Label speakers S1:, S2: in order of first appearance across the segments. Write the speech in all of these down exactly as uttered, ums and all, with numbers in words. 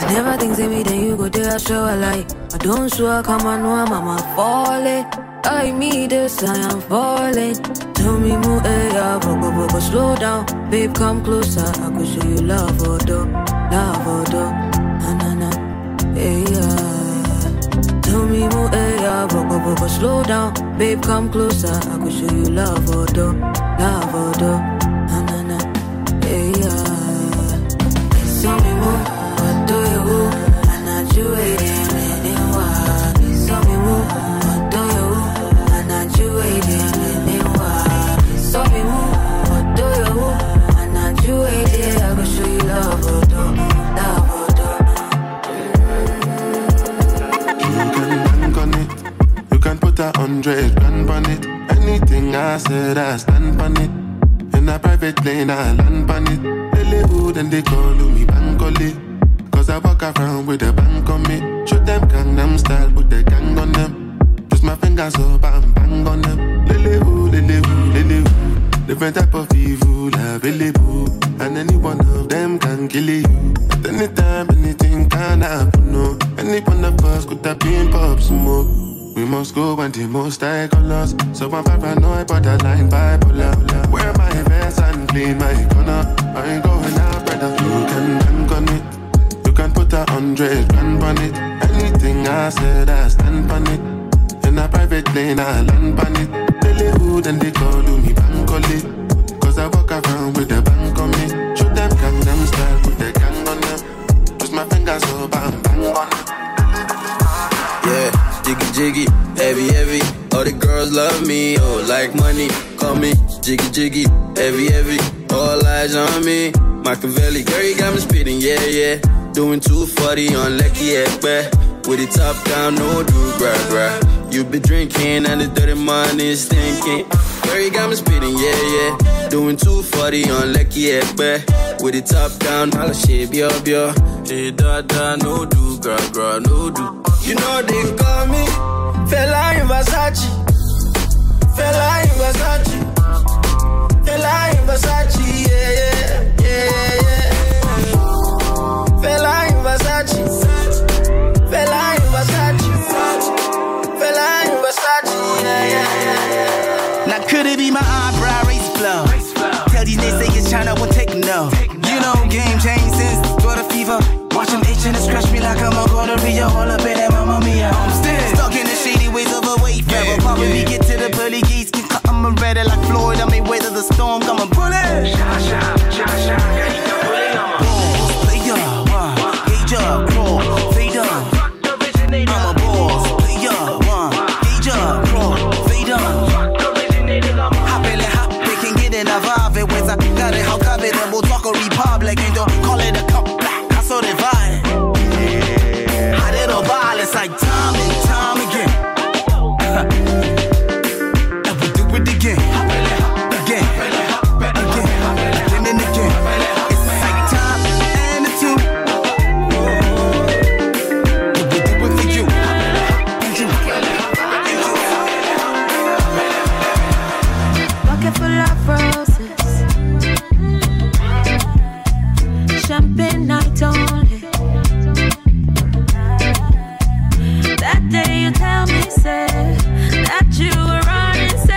S1: Never think say me then you go there, I show a lie. I don't swear, come on, no, I'm falling. I me this, I am falling. Tell me more, eh, yeah, but, but, but, but slow down. Babe, come closer, I could show you love, oh, do, love, oh, do. Na, na, na, eh, yeah. Tell me more, eh, yeah, but, but, but, but slow down. Babe, come closer, I could show you love, oh, do, love, oh, do. Na, na, na, eh, yeah. Tell me more, what do you want? I'm not you waiting anymore. Tell me more, what do you want? I'm not you waiting anymore. Tell me more, what do you want? I'm not you waiting. I can show you love, oh, do, love, oh, do.
S2: You can bank on it. You can put a hundred grand on it. Anything I said, I stand on it. In a private plane, I land on it. They live and they call me Bankole. Cause I walk around with a bank on me. Show them Gangnam style, put the gang on them. Twist my fingers up and bang on them. Lily woo, lily woo, lily woo. Different type of evil available. And any one of them can kill you. At any time, anything can happen, no. Any one of us could have been pop smoke. We must go and the most high colors. So I'm paranoid, borderline bipolar. Wear my vest and clean my corner. I ain't going out, brother. You can bank on it. You can put a hundred grand on it. Anything I said, I stand on it. In a private plane, I land on it. They live hood and they call me Bankole. Cause I walk around with a bank on me. Show them Gangnam style, put the gang on them. Twist my fingers up and bang on it.
S3: Yeah, jiggy jiggy, heavy heavy. All the girls love me, oh like money. Call me jiggy jiggy, heavy heavy. All eyes on me. Machiavelli, girl, you got me spitting, yeah, yeah. Doing two forty on Lecky Ekpe. With the top down, no do, bruh, bruh. You be drinking and the dirty money is stinking. Girl, you got me spitting, yeah, yeah. Doing two forty on Lecky Ekpe. With the top down, all the shit, yo, yo. Hey, da, da, no do, bruh, bruh, no do. You know they call me Fela in Versace. Fela in Versace. Fela in Versace, yeah, yeah, yeah, yeah. Fela in Versace. Fela in Versace. Fela in Versace, yeah, yeah, yeah.
S4: Now could it be my eyebrow race flow? Tell these naysayers China won't take no. You know game change since water fever. Watch them itching and scratch me like I'm a gonorrhea. All up in that Mamma Mia. I'm still stuck in the shady ways of a wayfarer. Probably me get to the pearly gates. I'm a redder like Floyd. I may weather the storm. Come on, bullet. Shot, shot, shot, shot. Yeah, you can bullet. I'm a boss. Player, one. Gauge up, crawl, fade up. I'm a boss. Player, one. Gauge up, crawl, fade up. Hop in the hop. They can get in a vibe. It was I got it. How come it? And we'll talk a republic. And don't call it a cup black. I saw the vibe. Yeah. Hot little ball. It's like time and time again. Again, again, again, again and again. It's like time and a two. We do it for you, and you, and you.
S1: Bucket full of roses, champagne night only. That day you tell me, say that you were running, say.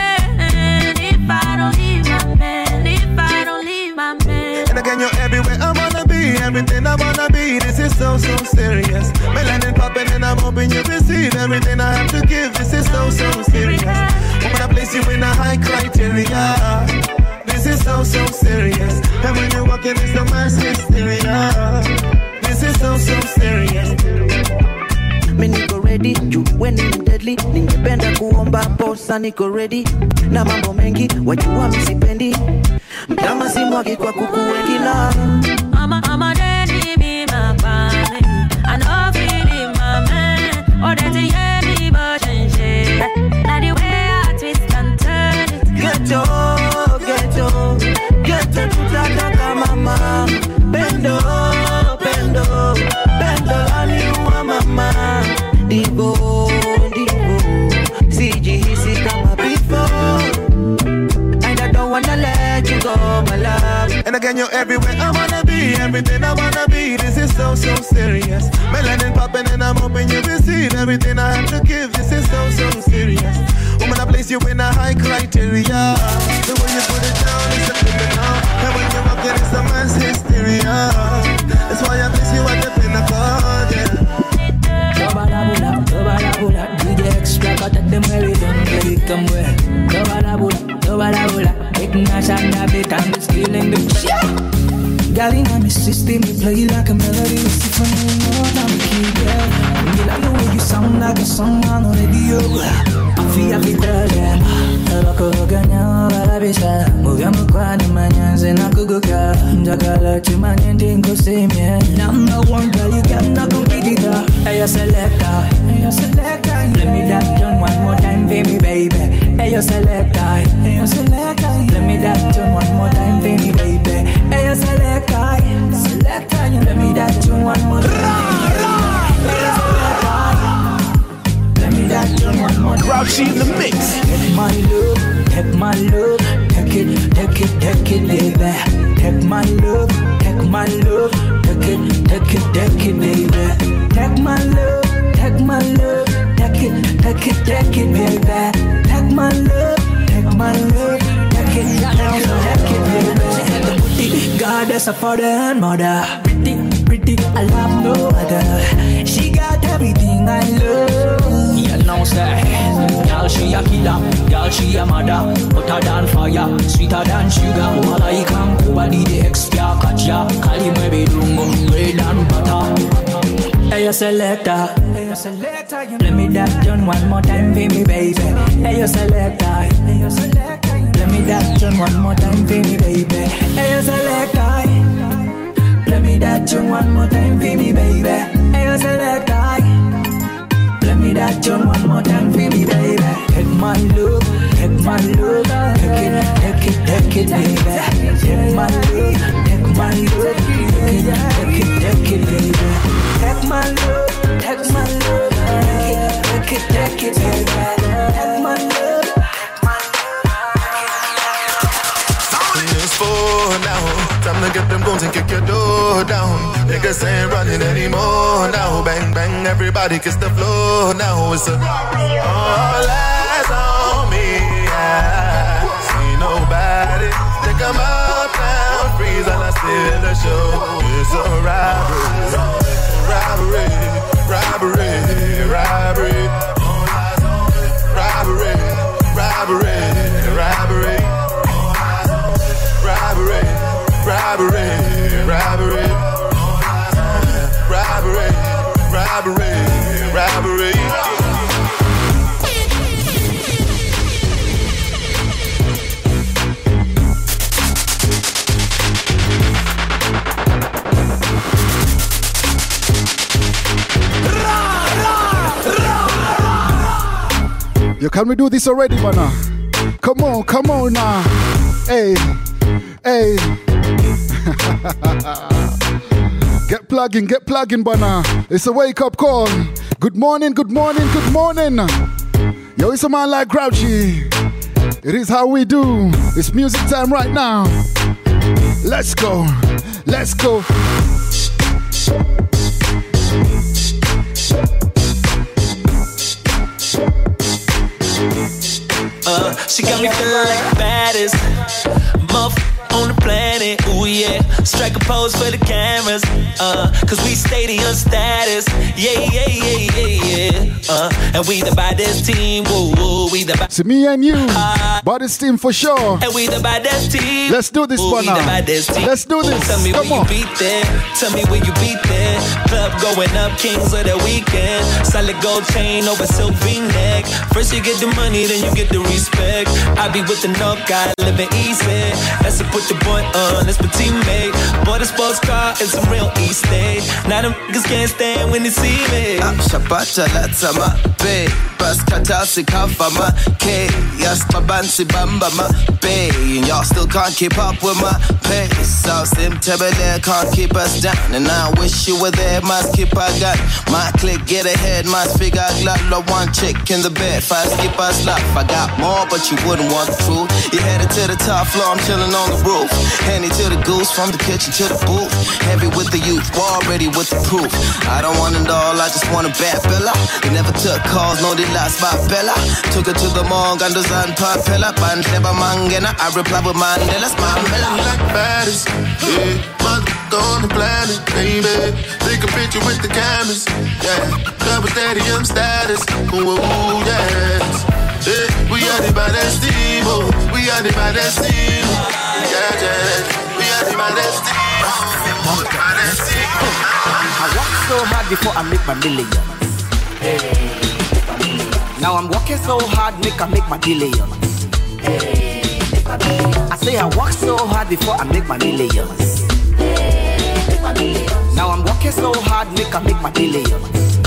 S5: You're everywhere I wanna be, everything I wanna be. This is so, so serious. Melanin popping and I'm hoping you receive everything I have to give. This is so, so serious. I'm gonna place you in a high criteria. This is so, so serious. And when you're walking, it's the mass hysteria. This is so, so serious.
S6: Me niko ready, you when I'm deadly. Ningependa kuomba posa niko ready. Na mambo mengi, wajua misipendi. Mtama si mwagi kwa kuku wengi la.
S1: I'm a, I'm a daddy, me my family. I know feeling my man. Oh, that's a yeah, me but change. Now the way I twist and turn it.
S6: Ghetto, ghetto, ghetto tutataka mama. Bendo, bendo, bendo lani uwa mama. Divo, divo, sijihisi kama before. And I don't wanna let you go, my love.
S5: And again, you're everywhere I wanna be, everything I wanna be. This is so, so serious. Melanin popping and I'm hoping you receive everything I have to give. This is so, so serious. Woman, I place you in a high criteria. The way you put it down is a criminal. And when you walk in, it's a man's hysteria. That's why I place you at the pinnacle, yeah.
S7: Tobalabula, tobalabula, D J Extra, cut at the merry don't let it come where. Tobalabula, tobalabula, making us and a bit and stealing the shit. Got in on the system, you play like a melody, it's different, you know, I'm a kid, yeah. And you like the way you sound like a song on the radio. I feel like them. Loco ganhou a vista. Movemos quando manhã sem na cuguca. Jagala te manhã tem gostei minha. Number one girl, you cannot compete with her. Hey, you selector, hey, you selector. Let me that tune one more time, baby, baby. Hey, you selector, hey, you selector. Let me that tune one more time, baby, baby. Hey, you selector, selector. Let me that tune one more time.
S8: Grouchy in the mix.
S7: Take my love, take my love, take it, take it, take it, baby. Take my love, take my love, take it, take it, take it, baby. Take my love, take my love, take it, take it, take it, baby. Take my love, take my love, take it, take it, baby. God, that's a father and mother. Pretty, pretty, I love no other. She got everything I love. You know, say, girl, she a killer. Girl, she a mother. Hotter than fire, sweeter than sugar. Malaika and Kubadi, the extra catch ya. Kali maybe dungo, bread and butter. Hey, you selector, hey, you selector. Let me that tune one more time, baby, baby. Hey, you selector, hey, you selector. Let me that tune one more time, baby, baby. Hey, you selector. Let me that tune one more time, baby, baby. Hey, you selector. Let me that tune one more time, baby, baby. Take my love, take my love, take it, take it, take it, baby. Take my love, take my love, take it, take it, take it, baby. Take my love, take my love, take it, take it, take it, baby. Take my love.
S5: It's four now. Time to get them guns and kick your door down. Niggas ain't running anymore now. Bang, bang, everybody kiss the floor now. It's a all eyes on me. I see nobody. Take them up now. Freeze and I steal the show. It's a robbery. Robbery. Robbery. Robbery. Robbery. Robbery. Robbery. Robbery, robbery, robbery, robbery, robbery, robbery.
S9: Yo, can we do this already, mana? Come on, come on now. Hey. Hey, get plugging, get plugging, Bana. It's a wake up call. Good morning, good morning, good morning. Yo, it's a man like Grouchy. It is how we do. It's music time right now. Let's go, let's go.
S10: Uh, she got me feeling like the baddest motherfucker on the planet, ooh yeah. Strike a pose for the cameras, uh, cause we stadium status, yeah, yeah, yeah, yeah, yeah. Uh, and we the baddest team, woo, woo, we the baddest.
S9: See me and you, uh, baddest team for sure.
S10: And we the baddest team.
S9: Let's do this one now. Let's do this.
S10: Ooh, tell me
S9: Come
S10: where
S9: on.
S10: you beat there. Tell me where you beat there. Club going up, kings of the weekend. Solid gold chain over silk V-neck. First you get the money, then you get the respect. I be with the no guy, living easy. That's a put the boy on, that's my teammate. Bought a sports car and some real East State. Now them niggas can't stand when they see me.
S3: Shapata lata mape, bus cut out to cover my K. Yes, my bansi bamba my bay. And y'all still can't keep up with my pace. So sim there can't keep us down. And I wish you were there, must keep our gun. My click get ahead, must figure out love. One chick in the bed, five skip us love. I got more, but you wouldn't want the truth. You headed to the top floor, I'm chilling on the roof. Handy to the goose, from the kitchen to the booth. Heavy with the youth, war ready with the proof. I don't want it all, I just want a bad fella. They never took calls, no they lost my bella. Took her to the mall, got the sun papella. Ban clever mangena, I reply with Mandela's my mela.
S2: Like baddest, yeah, mother on the planet, baby. Take a picture with the cameras, yeah. Double stadium status, ooh, ooh, yes. Yeah, we are the baddest team, oh, we are the baddest team, yeah, yeah. We are the baddest team, oh, the baddest team.
S6: I work so hard before I make my millions. Now I'm working so hard, make I make my billions. I say I work so hard before I make my millions. Now I'm working so hard, make I make my billions.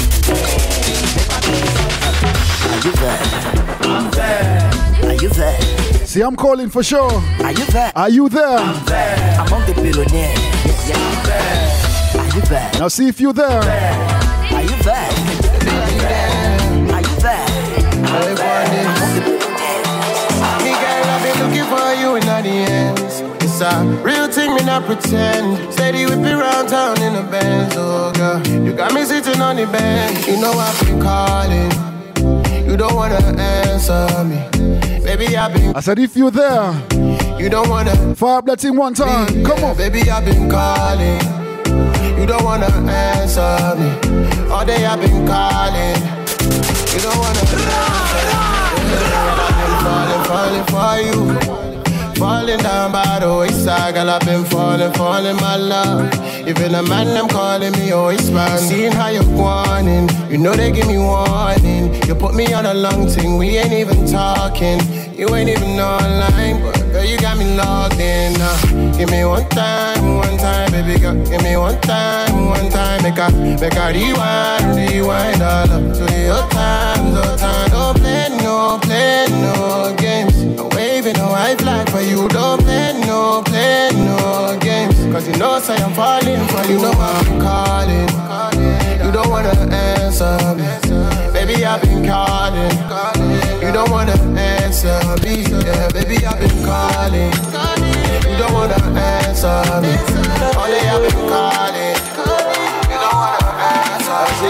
S6: Are you there? I'm there. Are you there?
S9: See, I'm calling for sure.
S6: Are you there?
S9: Are you there?
S6: I'm there. Among the billionaires. Yeah, I'm there. Are you there?
S9: Now see if you're there.
S6: Are you there? Are you there? I'm there. Among the billionaires.
S5: Me girl, I've been looking for you in all the ends. It's a real thing, me not pretend. Steady whip me round town in the Benz, oh girl. You got me sitting on the bench. You know I've been calling. You don't wanna answer me. Baby, I've been.
S9: I said if you're there.
S5: You don't wanna.
S9: Fire up that thing one time.
S5: Be,
S9: Come
S5: yeah,
S9: on.
S5: Baby, I've been calling. You don't wanna answer me. All day I've been calling. You don't wanna answer me. I've been falling, falling for you. Falling down by the wayside, girl, I've been falling, falling, my love. Even a man, them calling me always man. Seeing how you're whining, you know they give me warning. You put me on a long thing, we ain't even talking. You ain't even online, but girl, you got me logged in. Uh, give me one time, one time, baby girl. Give me one time, one time. Make a, make a rewind, rewind all up to your time, no time. Don't play, no play, no games. I'm waving a white flag for you. Don't play, no play, no games. Cause you know, say I'm falling for you. You know I'm calling. You don't wanna answer me. Baby, I've been calling. You don't wanna answer me. Yeah, baby, I've been calling. You don't wanna answer me. Only I've been calling. You don't wanna answer me.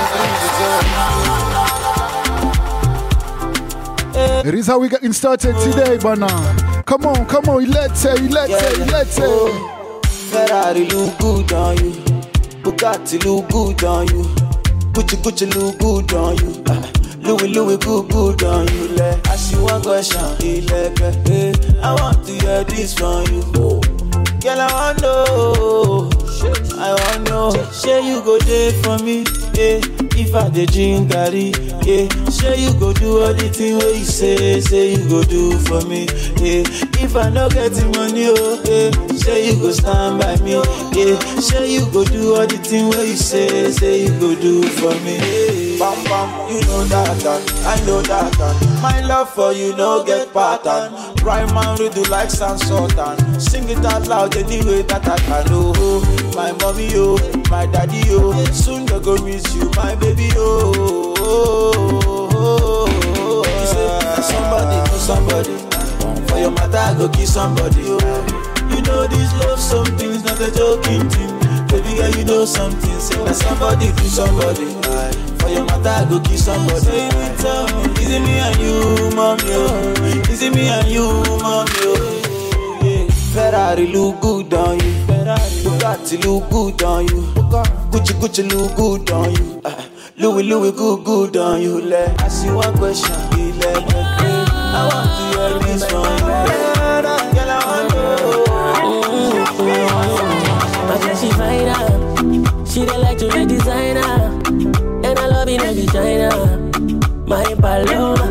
S9: It is how we getting started today, Bana. Come on, come on, let's say, let's say, let's say.
S8: Ferrari look good on you. Bugatti look good on you. Gucci Gucci look good on you. Uh, Louis Louis good good on you. Like, I see one question, like, hey, I want to hear this from you. Oh. Girl, I want to know. I want to know. Say you go there for me. Yeah. If I dey drink garri, yeah. Say you go do all the thing where you say, say you go do for me, yeah. If I no get the money, oh, yeah. Say you go stand by me, yeah. Say you go do all the thing where you say, say you go do for me, yeah. Bam bam, you know that, that I know that, that my love for you no get pattern. Right man, we do like San Sultan. Sing it out loud anyway that I can, oh. My mommy, oh, my daddy, oh. Soon they go miss you, my baby, oh, oh, oh, oh, oh. You say, somebody know somebody. For your mother, I go kiss somebody, oh. You know this love, something's not a joking thing. Baby girl, you know something. Say, that somebody do somebody. For your mother, I go kiss somebody. Say, tell me, is it me and you, mommy, oh? Is it me and you, mommy, oh? Yeah. Ferrari look good on you. Bugatti look good on you. Gucci Gucci look good on you. Uh, Louis Louis good good on you. Like, I see one question, be like, hey, I want to hear this from you. Girl, I want to know.
S11: I said she fine up. She don't like to be designer, and I love it every China. My Paloma,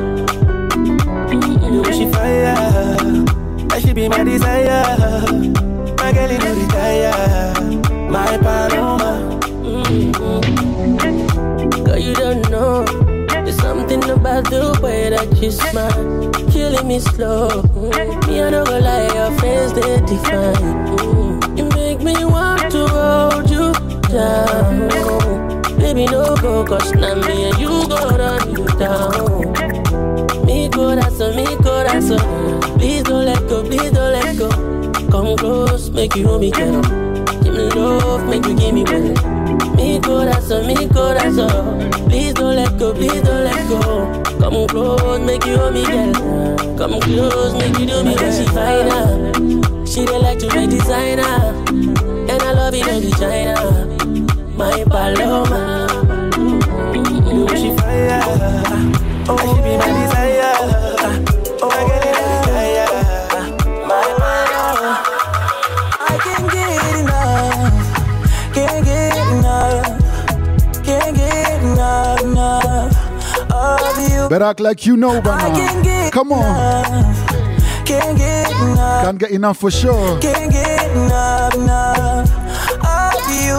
S11: mm-hmm. She fire. I should be my desire. My girl is no retire. My Paloma. Mm-hmm. Girl, you don't know. There's something about love the way that you smile, killing me slow. Mm. Me, I don't go lie, your face they define. Mm. You make me want to hold you down. Baby, no go, cause now me and you go run you down. Mi corazón, mi corazón, please don't let go, please don't let go. Come close, make you hold me, girl. Give me love, make you give me well. Mi corazón, mi corazón, please don't let go, please don't let go. Come close, make you hold me, girl. Come close, make you do me well. She fine, she dey like to make designer, and I love it every China. My Paloma, mm-hmm. She fire, oh she be my desire, oh I get it desire. My Paloma, I can't get enough, can't get enough, can't get enough, enough of you.
S9: Better act like you know, but now. Come on.
S11: Enough, can't get enough.
S9: Can't get enough for sure.
S11: Can't get enough, enough of you.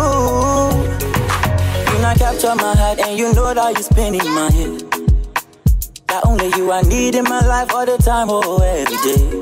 S11: You not capture my heart, and you know that you spin in my head. Not only you I need in my life all the time, oh every day.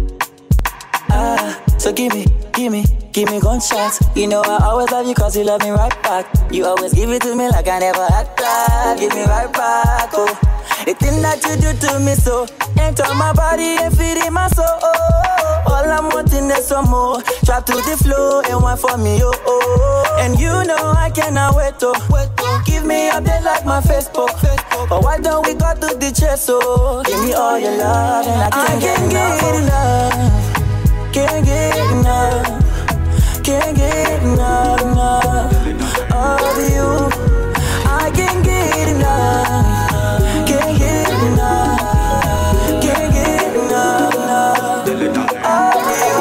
S11: Ah, so give me, give me, give me gunshots. You know I always love you cause you love me right back. You always give it to me like I never had that. Give me right back, oh. The thing that you do to me so enter my body and feed in my soul. All I'm wanting is some more. Drop to the floor and one for me, oh, oh. And you know I cannot wait, oh. Give me update like my Facebook. But why don't we go to the chest, oh? Give me all your love and I can't, I can't get, get enough. Can't get enough. Can't get enough, enough of you. I can't get enough. Can't get enough. Can't get enough, enough of you.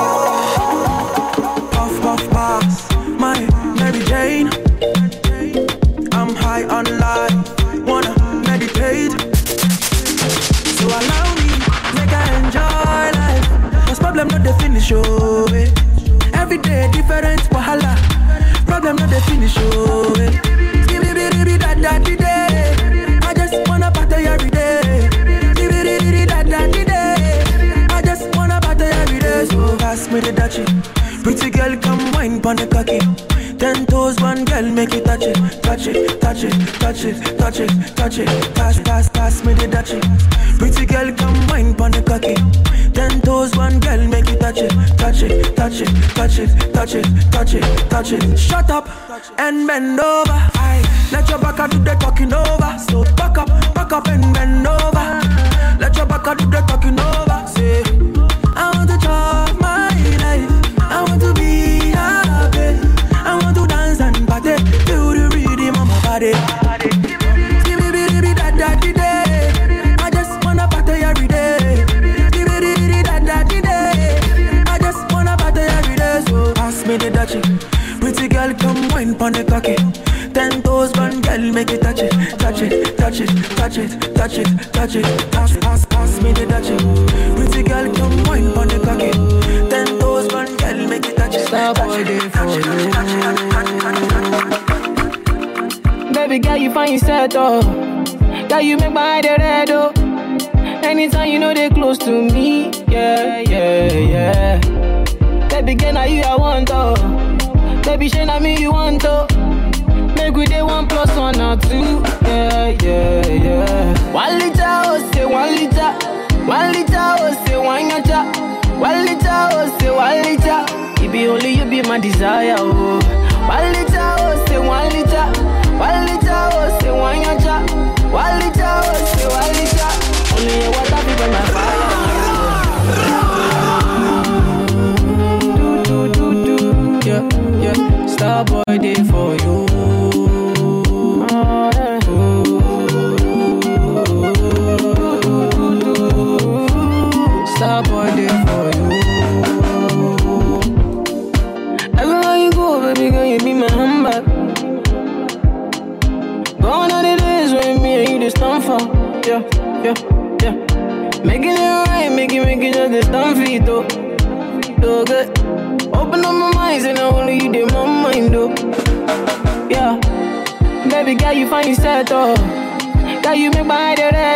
S12: Puff, puff, pass, my Mary Jane. I'm high on life, wanna meditate. So allow me, make I enjoy life. Cause problem not the finish, oh eh. Every day different wahala. Problem not the finish, oh eh. Give me, give me, that, that, that, day. I just wanna party every day. Give me, give me, that, that, that, day. I just wanna party every day. So pass me the dachi. Pretty girl, come wine pon the cocky. Ten toes, one girl, make it touch it, touch it, touch it, touch it, touch it, touch it. Pass, pass, pass me the dachi. Pretty girl, come wine pon the cocky. Ten toes, one girl, make it touch it, touch it, touch it, touch it, touch it, touch it, touch it. Shut up and bend over. Aye. Let your back do the talking over. So back up, back up and bend over. Let your back do the talking over. Say, I want to chop my life. I want to be happy. I want to dance and party. Feel the rhythm of my body. Give me, give me, that, that, day. I just wanna party every day. Give me, that, that, day. I just wanna party every day. So pass me the dachi. Pretty girl, come wine pon the cocky. Ten toes, one girl, make it touch it, touch it, touch it, touch it, touch it, touch it. Pass, pass, pass me the dachi. Pretty girl, come wine pon the cocky. Ten toes, one girl, make it touch it.
S13: Stop all day for you. Baby girl, you find yourself, oh. Girl, you make my head red, oh. Anytime you know they close to me, yeah, yeah, yeah. Baby girl, now you I want, oh. Baby, shey na me you want, oh. Make we day one plus one or two, yeah, yeah, yeah. One liter, oh, say one liter. One liter, oh, say one yacha. One liter, oh, say one liter. It be only you be my desire, oh. One liter, oh, say one liter. One liter, oh, say one yacha. One liter, oh, say one liter. Only your water be burn my fire. Do, do, do, do, yeah, yeah. Star boy day for you. Star boy day for you. Everywhere you go, baby girl, you be my handbag. Gone are the days when me and you just stand for. Yeah, yeah, yeah. Making it right, make it, make it just the stand for it, though. So good. Open up my mind, and only you did my mind, though. Yeah. Baby girl, you find yourself, though. Girl, you make my head red.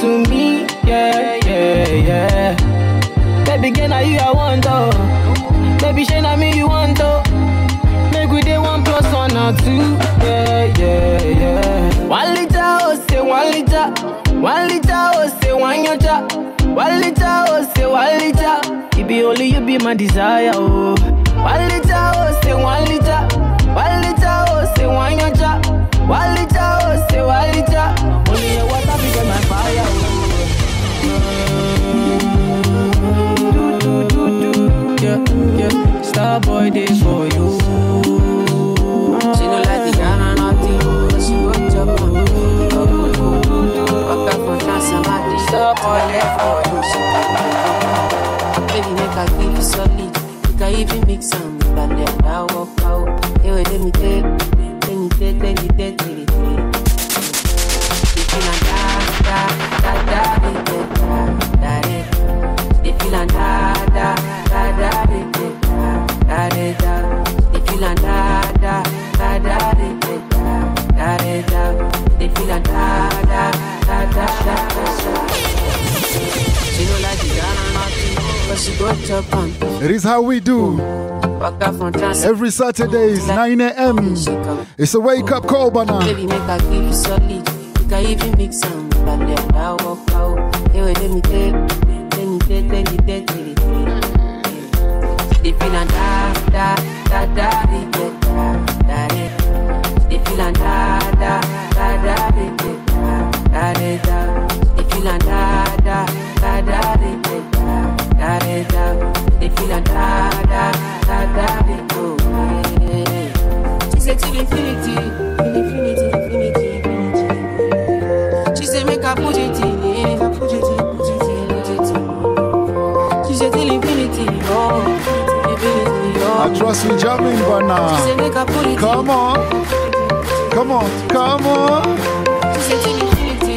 S13: to me, yeah, yeah, yeah. Baby girl, now you I want to. Baby, shey na me you want to. Make we dey one plus one or two, yeah, yeah, yeah. One liter, oh say one liter. One liter, oh say one yacha. One liter, oh say one liter. It be only you be my desire, oh. One liter, oh say one liter. One liter, oh say one yacha. One liter, oh say one liter. Only your water be get my fire, oh. Do do do do, yeah yeah. Star boy day for you. She don't like the Ghana nothing, but she wants your bum. Walk up from Transamadi. Star boy day for you. Baby make her give you solid. You can even mix some with that there. Now walk out. Hey wait, let me take, let me take, let me take, let me take. They feel like da da da da da da da. They feel like da da da da da da da da. They feel like da da da da da da da da. They feel like da da da da da da. She don't like the Ghana nothing, but she go chop on.
S9: It is how we do. Every Saturdays, nine a.m. It's a wake up call, Bana.
S13: Baby, make her give you solid. You can even mix some with that there. Now walk out. Hey, wait, let me take, let me take, let me take, let me take. They feel like da da da da da da da da. They feel like da da da da da da da da. They feel like da da da da da da da da. They feel like da da da da da. She said till infinity, infinity, infinity, infinity. She said make her put it in, make her put it in, put it in, put it in. She said till infinity, oh, infinity, oh.
S9: I trust you jamming, Bana.
S13: She said make her put it in.
S9: Come on, come on, come on.
S13: She said till infinity.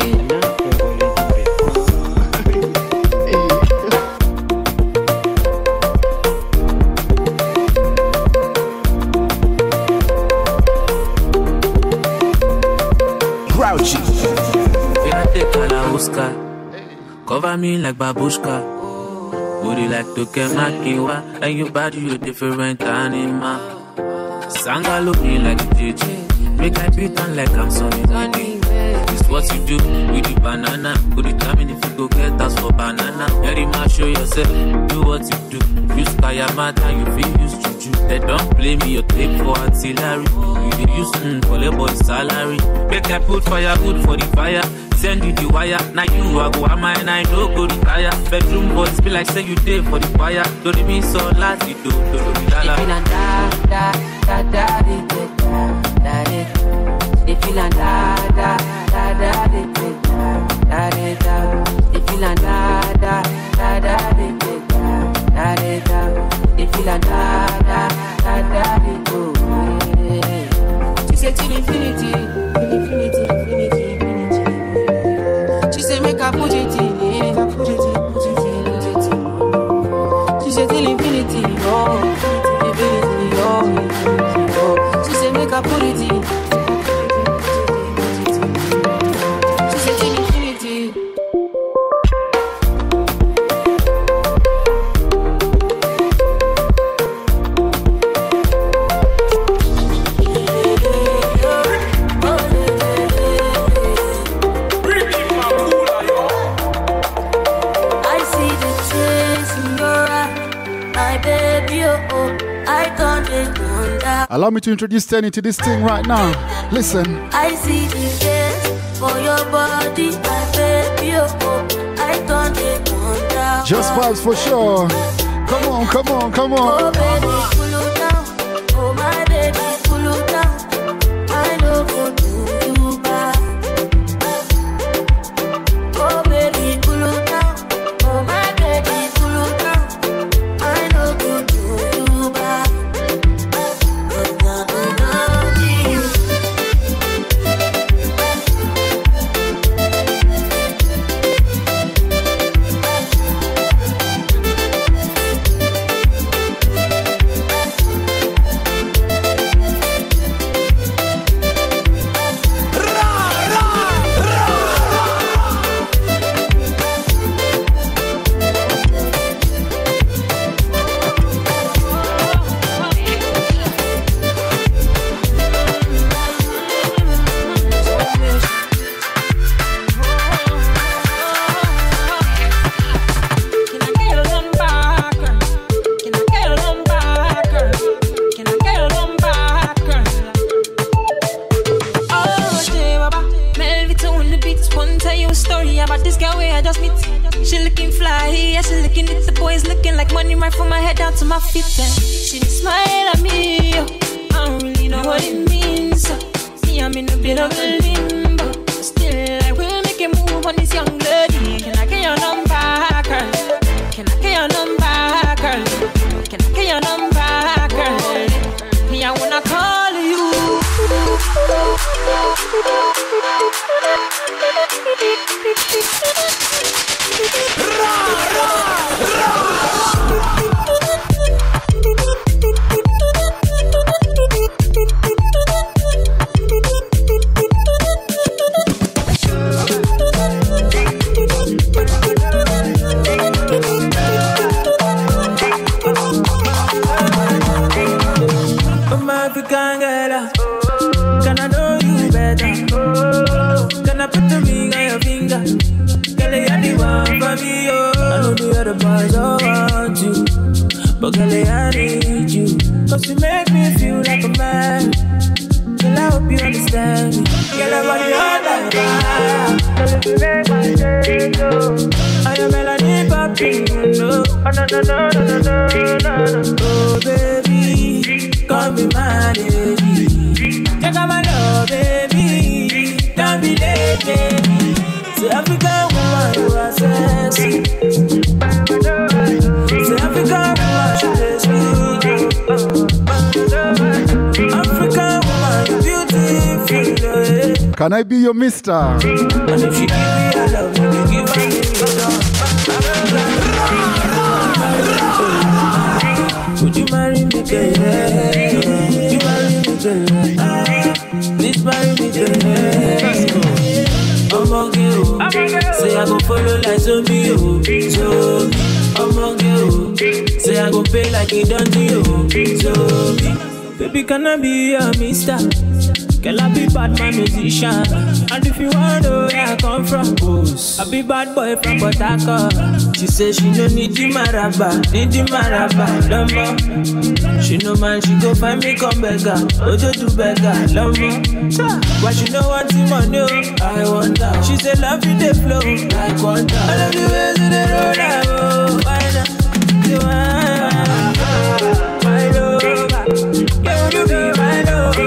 S14: Cover me like babushka. Would you like to get my kiwa? And your body you different animal. Sanga look me like a J J. Make I beat on like I'm Sonny. It's what you do with the banana. Could determine if you go get us for banana. Very much show yourself. Do what you do. Use Kayamata, you feel use juju. They don't play me your tape for artillery. You dey use mm, for labor salary. Make I put fire good for the fire. Send you the wire, now you are go am and I no go retire. Bedroom boys be like say you day for the fire. Don't mean so last you do, do do the dollar.
S13: They feel like da da da da da da. They feel like da da da da da da da. They feel like da da da da da da da. They feel like da da da da da. She said till infinity, infinity, infinity. Make her put it in, make her put it in, put it in, put it in. She said till infinity, oh, infinity, oh, infinity, oh. She said make her put it in. She said till infinity.
S9: Allow me to introduce Tenny to this thing right now. Listen.
S15: I see the face for your body, my baby. Oh, I don't wonder.
S9: Just vibes for sure. Come on, come on, come on.
S15: Oh, baby, pull it down. Oh, my baby, pull it down. I know go do you bad. Oh, baby, pull it down. Oh, my baby, pull it down. I know go do you bad.
S16: story about this girl where I just meet. She looking fly, yeah, she looking at the boys looking like money right from my head down to my feet. And she smile at me, yo. I don't really know what it means. So, see, I'm in a bit of a limbo. Still, I will make a move on this young lady. Can I get your number, girl? Can I get your number, girl? Can I get your number, girl? Me, I wanna call you.
S7: I'm African girl, can I know you better? Can I put the ring on your finger? Girl, you're the one for me, oh. I know the other boys all want you, but girl, I need you. Cause you make me feel like a man. Girl, I hope you understand me. Girl, I'm on the other side. Girl, if you make my day go, I am melody popping, no. Oh, no, no, no, no, no, no, no. Oh, baby, call me my lady. Check out my love, baby. Don't be late, baby. Say African woman, you are sexy. Say African woman, you are sweet. African woman, you beautiful, yeah.
S9: Can I be your mister?
S7: And if she give me a love, you give me a love. Would you marry me, girl? Would you marry me, girl? Please marry me, girl. I'm a girl. Say I go follow like zombie, oh. So I'm a girl. Say I go pay like it done to you. So baby, can I be a mister? Girl, I be bad man musician. And if you want to know where I come from, boss, I be bad boy from Port Harcourt. She say she no need the maraba, need the maraba, no more. She no man, she go find me come beggar, Ojo do beggar, no more. Why she no want the money, oh? I wonder. She say love you the flow, like water. I love the way to the road, I oh, why not? You are my lover, yeah, you be my lover.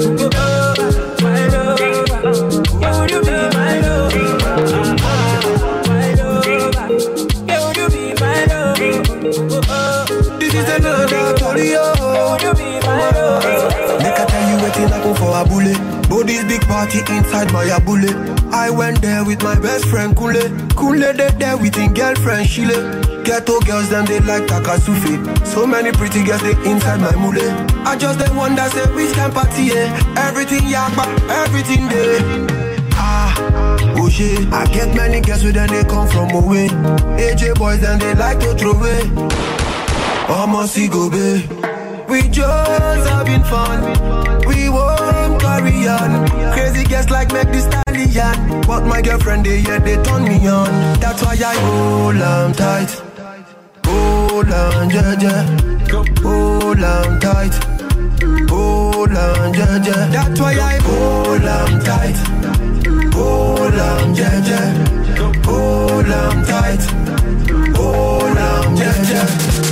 S17: This big party inside my abule. I went there with my best friend Kule. Kule they there with his girlfriend Shile. Ghetto girls them they like Takasufi. So many pretty girls they inside my mule. I just they wonder say which can party eh? Everything yakba, everything there. Ah, oh shit. I get many girls with them they come from away. A J boys and they like to throw away. Almost go be. We just having fun. We won't carry on. Crazy guests like make this stallion. But my girlfriend they yeah they turn me on. That's why I hold on tight. Hold on, yeah, yeah. Hold on tight. Hold on, yeah, yeah. That's why I hold on tight. Hold on, yeah, yeah. Hold on tight. Hold on, yeah, yeah.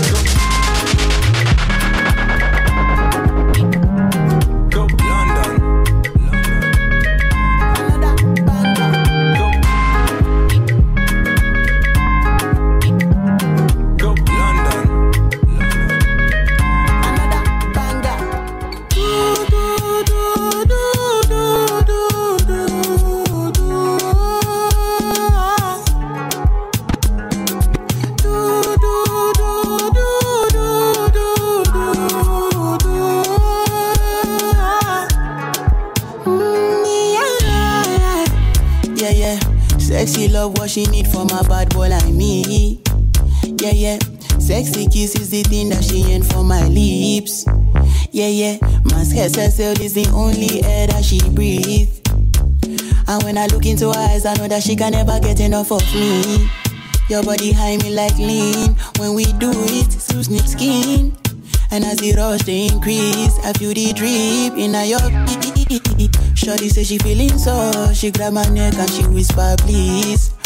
S18: Sexy love what she need from a bad boy like me. Yeah, yeah. Sexy kiss is the thing that she ain't for my lips. Yeah, yeah. My scarce herself is the only air that she breathes. And when I look into her eyes, I know that she can never get enough of me. Your body high me like lean. When we do it, so snip skin. And as the rush they increase, I feel the drip in her your. Shorty say she feeling so. She grab my neck and she whisper please.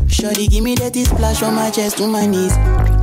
S18: Shorty, give me that splash from my chest to my knees.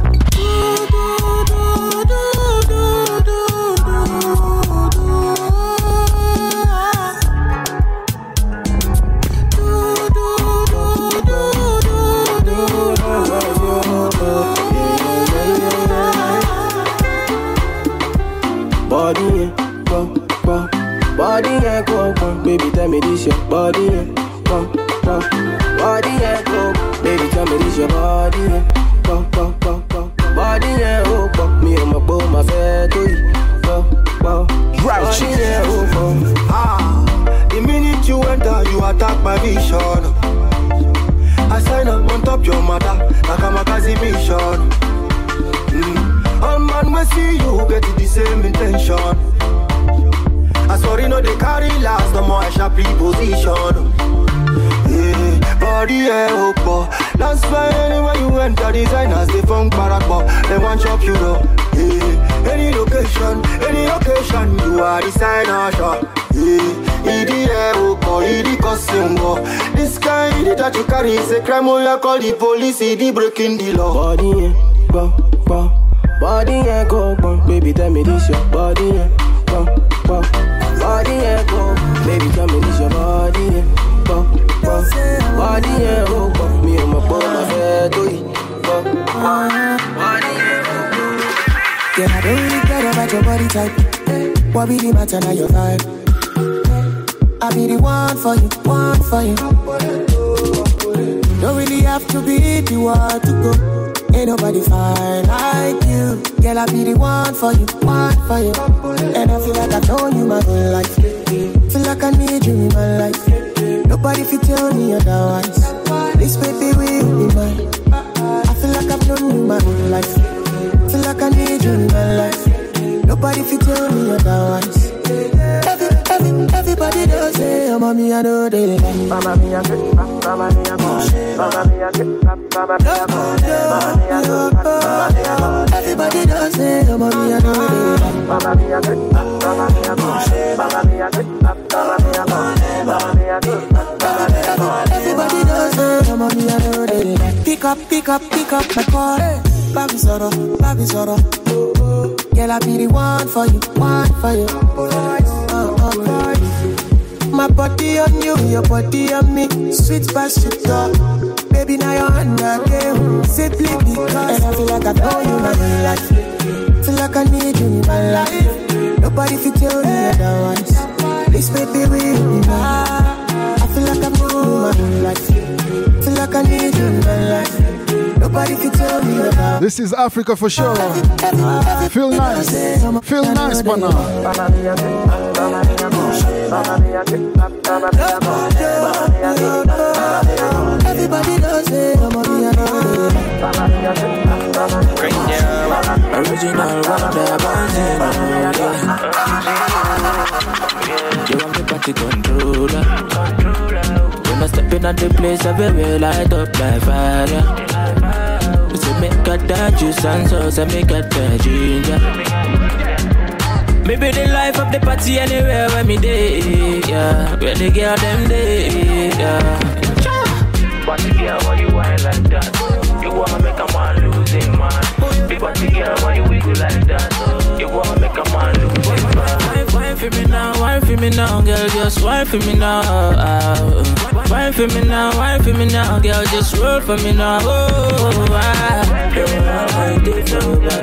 S11: Body, yeah, go, go. Body, yeah, go, go. Baby, tell me this your body, yeah, go, go. Body, yeah, go. Baby, tell me this your body, yeah, go, go, go, go. Body, yeah, oh, go. Me and my boy, my fat, go, go, go. Body, yeah, oh, go.
S17: Ah, the minute you enter, you attack my vision. I sign up on top your mother, like I'm a Kazi mission. Mm. All man we see you get the same intention. I swear you know they carry last, no more I shall pre-position. Yeah, body yeah, oh, that's why anywhere you enter, designers they funk barakbo. They want chop you know. Yeah, any location, any location, you are designer shop. Yeah, E D A, oh, E D costume, this kind that you carry is a crime. Oh, you call the police, E D breaking the law.
S11: Body yeah, go, go. Body yeah, go, go. Baby, tell me this your body yeah, go, go. Body yeah, go. Baby, tell me this your body yeah, go, go. Body yeah, go, go. Me and my boy, my fat, go, go, go. Body yeah, go, go.
S12: Yeah, I don't really care about your body type. What really matter now your vibe? I be the one for you, one for you. Don't really have to be the one to go. Ain't nobody fine like you. Girl, I be the one for you, one for you. And I feel like I've known you my whole life. Feel like I need you in my life. Nobody fit tell me otherwise. This baby will be mine. I feel like I've known you my whole life. Feel like I need you in my life. Nobody fit tell me otherwise. Every, every, everybody does say, oh, mommy, I know they like. Mama, me, I get, mama, me, I go. Mama, me, I get, mama, me, I go. Everybody does say, oh, mommy, I know they like. Mama, me, I get, mama, me, I go. Mama, me, I get, mama, me, I go. Mama, me, I get, mama, me, I go. Everybody does say, oh, mommy, I know they like. Pick up, pick up, pick up my call. Baby, sorrow, baby, sorrow. Girl, I be the one for you, one for you. Oh, oh, oh. My body on you, your body on me. Sweet past your dog. Baby, now you're under game. Simply because. And I feel like I know you my life. Feel like I need you in my life. Nobody fit tell me otherwise. This baby will be mine. I feel like I know you my life. Feel like I need you in my life. Nobody can tell me about.
S9: This is Africa for sure. Feel nice. Feel nice, partner.
S12: Everybody knows it.
S14: Original Wonder Bouncing. You want me party controller. When I step in at the place, I will light up like fire. So make a that juice and sauce and make a that ginger. Maybe the life of the party anywhere where me day, yeah. Where the girl them day, yeah. Party girl, why you whine like that? You wanna make a man lose his mind. Big party girl, why you wiggle like that? You wanna make a man lose his mind. Wine for me now, wine for me now, girl, just wine for me now. Wine for me now, wine for me now, girl, just roll for me now. Oh, I did so bad.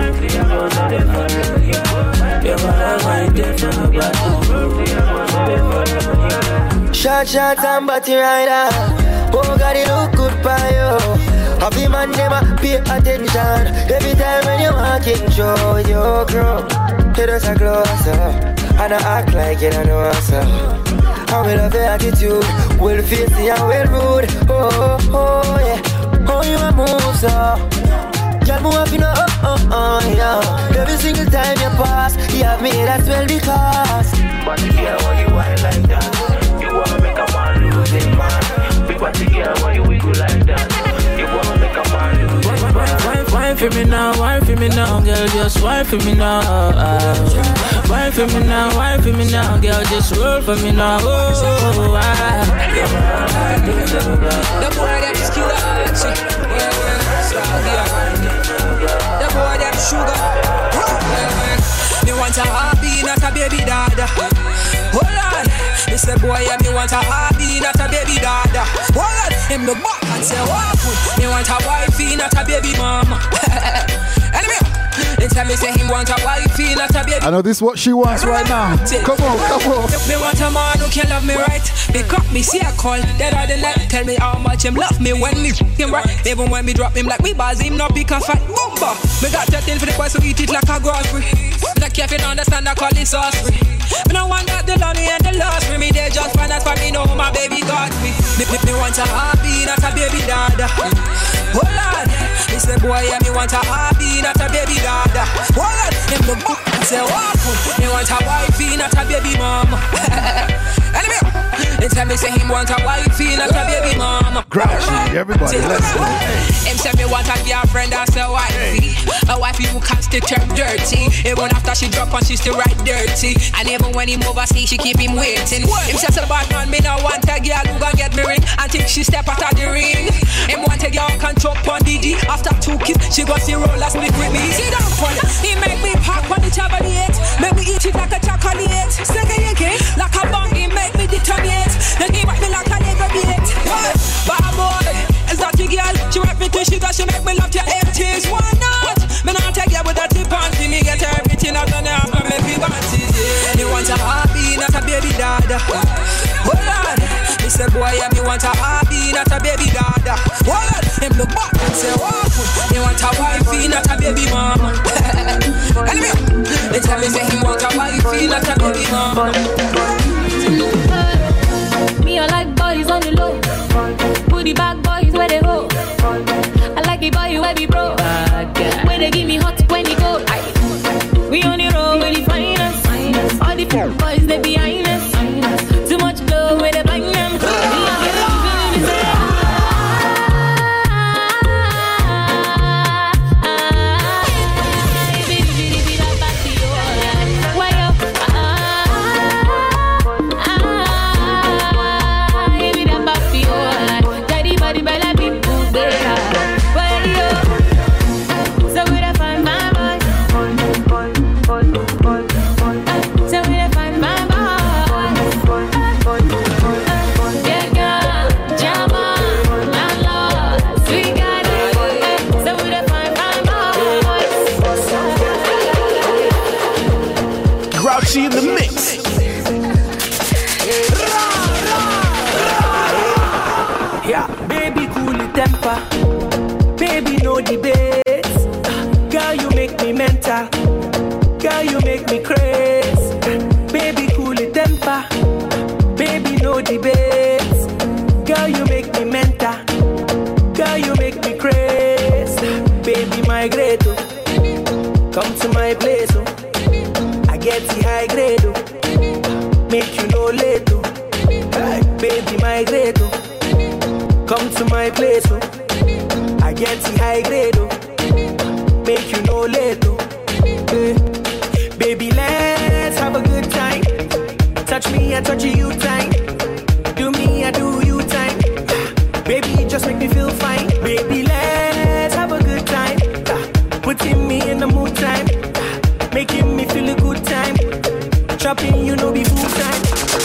S19: Shot, shot, somebody rider. Oh, God, it look good by you. Happy man, never pay attention. Every time when you walk in, show with your crew. You just a closer, and I act like you don't know us. I will love your attitude, will face you and will rude. Oh, oh, oh, yeah. Oh, you a move, so. Just move up, you know, oh, oh, oh, yeah. Every single time you pass, you have me, that's well because.
S14: But yeah, why you whine like that? You wanna make a man lose his mind. Big party girl, why you wiggle like that? You wanna make a man lose his mind. Wine for me now, wine for me now, girl, just wine for me now. Wine for me now, wine for me now, girl, just roll for me now. Oh, I.
S20: The boy that is killer. say, boy, yeah, me want a hobby, not a baby dada. What? Him look back and say, what? Me want a wifey, not a baby mama. Anyway, they tell me say him want a wifey, not a baby.
S9: I know this is what she wants right now. Come on, come on.
S20: Me want a man who can love me right. Pick up me, see a call, dead or the night. Tell me how much him love me when me him right. Even when me drop him like me bars, him not pick a fight. Bumba. Me got that thing for the boys who eat it like a grocery. Like if you don't understand, I call it sauce free. Me no want that the lonely and the lost for me. They just find out for me, know my baby got me. Me, me, me want a hobby, not a baby dada. Oh Lord, me say boy, yeah, me want a hobby, not a baby dada. Oh Lord, him look back and say what? Me want a wifey, not a baby mama. Anyway, they tell me say him want a wifey, not a baby mama.
S9: Grouchy, everybody, let's go.
S20: Him say me want a girlfriend that's a wifey, a wifey who can't stick her dirty. Even after she drop on, she still right dirty. And even when him overseas, she keep him waiting. Him says a bad man, me no want a girl who gon' get me ring and think she step out of the ring. Him want a girl who can chop on D D. After two kids, she got zero last week with me. See that one? He make me park on the chocolate. Make me eat it like a chocolate. Second yanky, like a bong, he make me detonate. Then he make me like a nigga beat. Bad boy, is that your girl? She make me till she does, she make me love your eighties. Why not? Me not take you with that tip panty. Me get everything I've done now, but me be panties. Me want a hobby, not a baby dada. Oh Lord, me say boy, yeah, me want a hobby, not a baby dada. Oh Lord, him look back and say what? Me want a wifey, not a baby mama. Anyway, they tell me say he want a wifey, not a baby mama.
S16: Me I like boys on the low, booty back boys where they go. I like the boy where we bro, where they give me hot when they go. Aye. We on the road with the finest, all the four boys they behind us. Too much love where they bang them. Me I get love in the same.
S12: Grouchy in the mix.
S21: Yeah, baby, cool the temper. Baby, no debates. Girl, you make me mental. Girl, you make me crazy. Baby, cool the temper. Baby, no debates. Girl, you make me mental. Girl, you make me crazy. Baby, migrate. Come to my place. Oh. I get the high grade. Oh. Make you no late. Oh. Hey, baby, migrate. Oh. Come to my place, oh. I get the high grade, oh. Make you no late, oh. Hey. Baby, let's have a good time. Touch me, I touch you time. Do me, I do you time. Baby, just make me feel fine. Baby, let's have a good time. Putting me in the mood time. Making me feel a good time. Trapping, you know, be full time.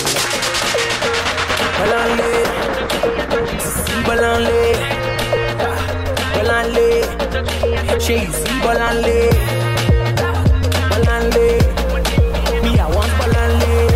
S21: Balanle, balanle, balanle. She you see balanle, balanle. Me I want balanle,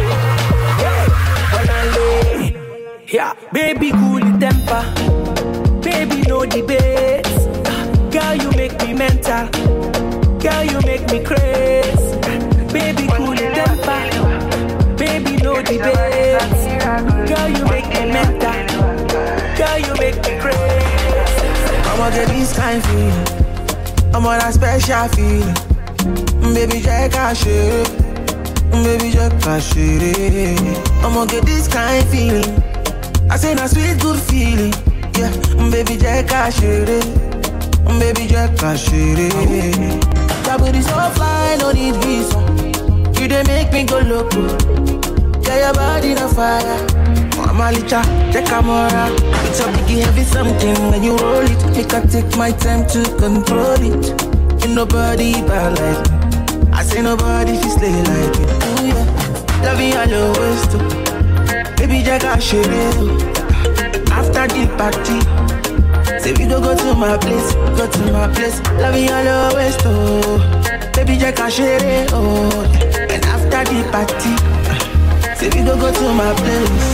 S21: balanle. Yeah, baby cool the temper, baby no debates. Girl you make me mental, girl you make me crazy. Baby cool the temper, baby no debates. Girl, you make me mental. Girl, you make me crazy.
S22: I'ma get this kind of feeling. I'm on that special feeling. Baby, Jack, I share. Baby, Jack, I share. I'ma get this kind of feeling. I say that sweet, good feeling. Yeah, baby, Jack, I share. Baby, Jack, I share. That booty so fly, no need visa. You dey make me go loco. Yeah, your body on fire. Mama licha, check camera. It's a biggie heavy something when you roll it. Make I take my time to control it. Ain't nobody bad like me. I say nobody fi slay like it. Ooh yeah, love you all your ways too. Baby, Jack, I share it. After the party, say we don't go to my place, go to my place. Love you all always, oh. Baby, Jack, I share it, oh. And after the party, say we don't go to my place.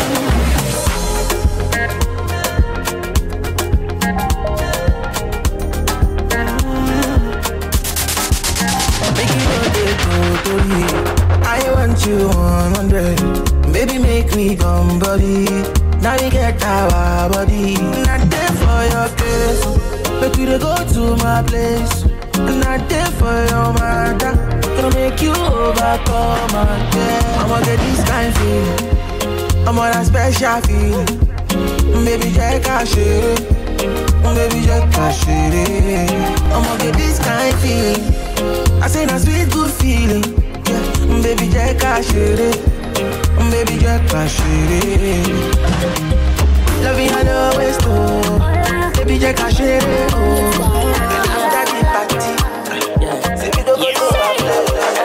S22: I want you one hundred. Baby, make me come body. Now we get our body. Not there for your case, but we go to my place. Not there for your mother. Gonna make you overcome again. I'ma get this kind of feeling. I'm on a special feeling. Baby, check our shit. Baby, check our shit. I'ma get this kind of feeling. I say that sweet good feeling. Yeah, baby, check our shit. Baby, just crash it. Love you all always, oh. Baby, just crash it, oh. And after the party, yeah. Say we don't go to our place.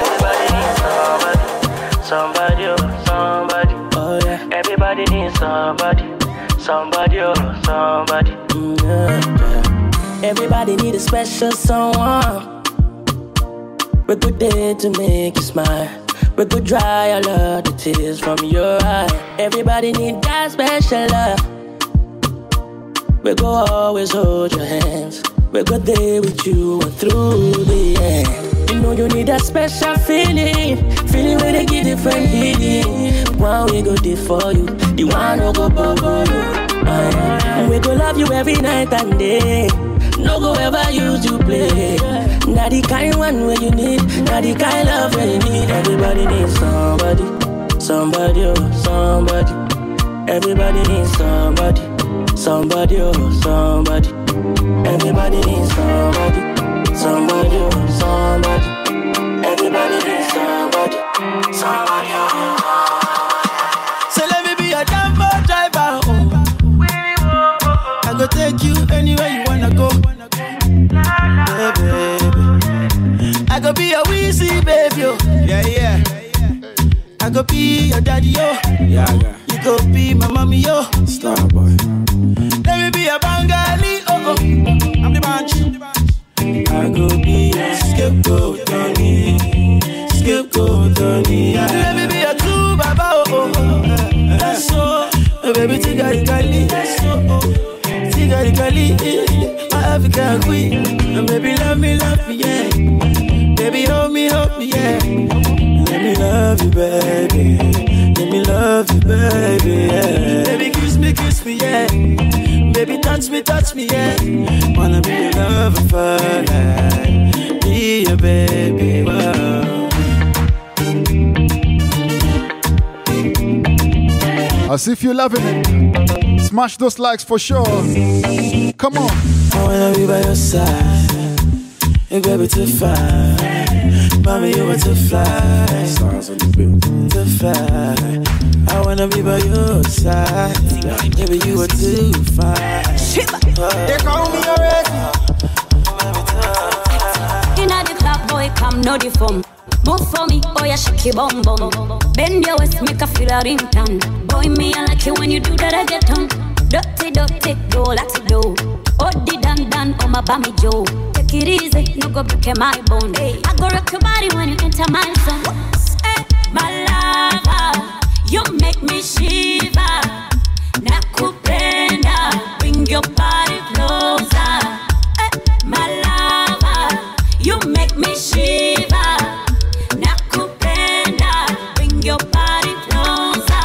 S11: Somebody, oh, somebody, oh yeah. Everybody needs somebody, somebody, oh, somebody. Mm, yeah, yeah. Everybody need a special someone. We're good there to make you smile. We could dry all of the tears from your eye. Everybody need that special love. We go always hold your hands. We go there with you and through the end. You know you need that special feeling. Feeling where they give different feeling. One we go there for you, the one who go bubble you. Uh, we go love you every night and day. No go ever use you play. Not the kind one where you need, not the kind love where you need. Everybody needs somebody, somebody, oh, somebody. Everybody needs somebody, somebody, oh, somebody. Everybody needs somebody, somebody, oh, somebody. Everybody needs somebody, somebody, oh, somebody.
S22: So let me be a Jumbo driver, oh. I go take you anywhere you wanna go. Yeah, baby. I go be a Weezy, baby, oh. Yeah, yeah. I go be your daddy, oh. Yeah, yeah. You go be my mommy, oh. Star boy. Let me be a Bengali, oh, oh. I'm the bunch. I go be a scapegoat, Tony. Scapegoat, Tony. Let me be a true baba, oh, oh. That's so. Baby, tigari gali, that's so. Tigari gali, my African queen. Baby, love me, love me, yeah. Baby, hold me, hold me, yeah. Let me love you, baby. Let me love you, baby, yeah. Baby, kiss me, kiss me, yeah. Baby, touch me, touch me, yeah. Wanna be your lover for life. Be your baby, wow.
S9: As if you're loving it. Smash those likes for sure. Come on.
S22: I wanna be by your side. You baby too fine. Mommy, you were too fly. Stars on the beat. Too fly. I wanna be by your side. Baby, you were too fine. They call me already.
S1: Inna the club, boy, come know the phone. Move for me, boy, I shake your bum bum. Bend your waist, make a feel a ringtone. Boy, me, I like it when you do that, I get on. Dirty, dirty, go, let's go. Oh, the dan dan, oh, my bammy Joe. Take it easy, no go break my bone. Hey, I go rock your body when you enter my zone. Hey, my lover, you make me shiver. Nakupenda, bring your body closer. Hey, my lover, you make me shiver. Your body closer.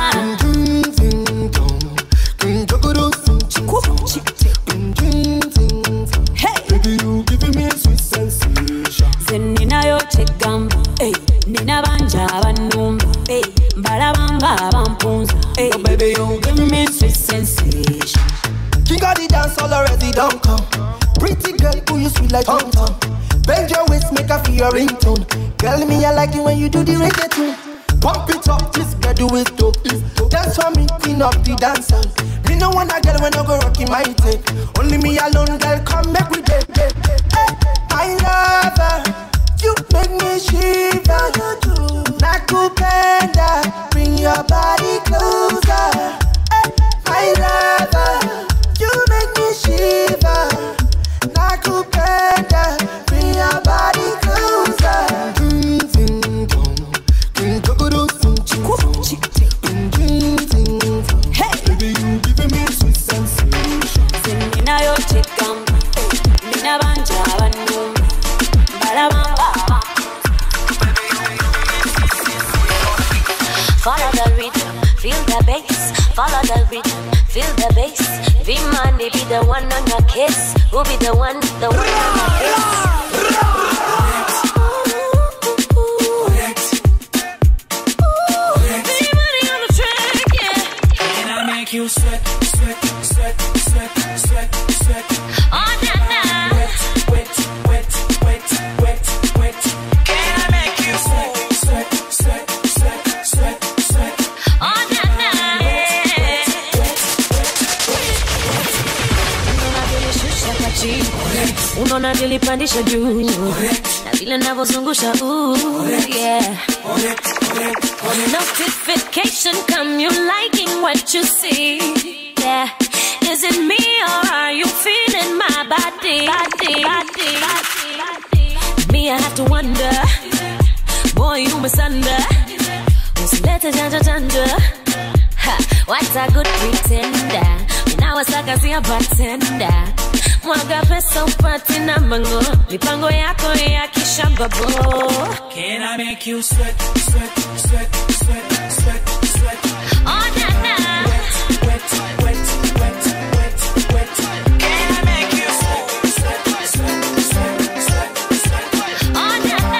S1: Hey, baby, you giving me sweet sensation. Zenina yo chegamba, hey, nina banja banumba, hey, balabanga bampunza, hey, oh, baby, you giving me sweet sensation.
S22: King of the dance all already don't come. Pretty girl, who you sweet like Tom Tom. Bend your waist, make a feel your ringtone. Girl, me I like it when you do the reggaeton. Pump it up, just get do it dope. Dance for me, clean up the dancer. Me no want a girl when I go rockin' my tape. Only me alone, girl, come make we date. Hey, I love her, You make me shiver. Nakupenda, bring your body closer. Hey, my lover, you make me shiver. Nakupenda, bring your body closer.
S1: Hey, baby, you giving me sweet sensation. Sing me now your chicken, me na banja bandu, balabamba. Follow the rhythm, feel the bass. Follow the rhythm, feel the bass. V-Money be the one on your kiss. Who be the one, the one on your kiss?
S21: You sweat, sweat, sweat, sweat, sweat, sweat.
S1: Oh, na na.
S21: Wet, wet, wet, wet, wet, wet. Can I make you sweat, sweat, sweat, sweat, sweat, sweat?
S1: Oh, na na.
S21: Wet, wet, wet, wet,
S1: wet. Unaona nilipandisha juu na vile ninavyozungusha ooh yeah. Notification come, you liking what you see? Yeah. Is it me or are you feeling my body? Body, body, body, body. Me, I have to wonder. Boy, you misunder. Usilete janja janja. Ha, what's a good pretender? Now it's like I see a bartender. Mwaga pesa upati na mango. Mipango yako ya kishamba bo.
S21: Can I make you sweat, sweat, sweat, sweat, sweat, sweat?
S1: Oh, na na.
S21: Wet, wet, wet, wet, wet, wet. Can I make you sweat, sweat, sweat, sweat, sweat, sweat?
S1: Oh, na na.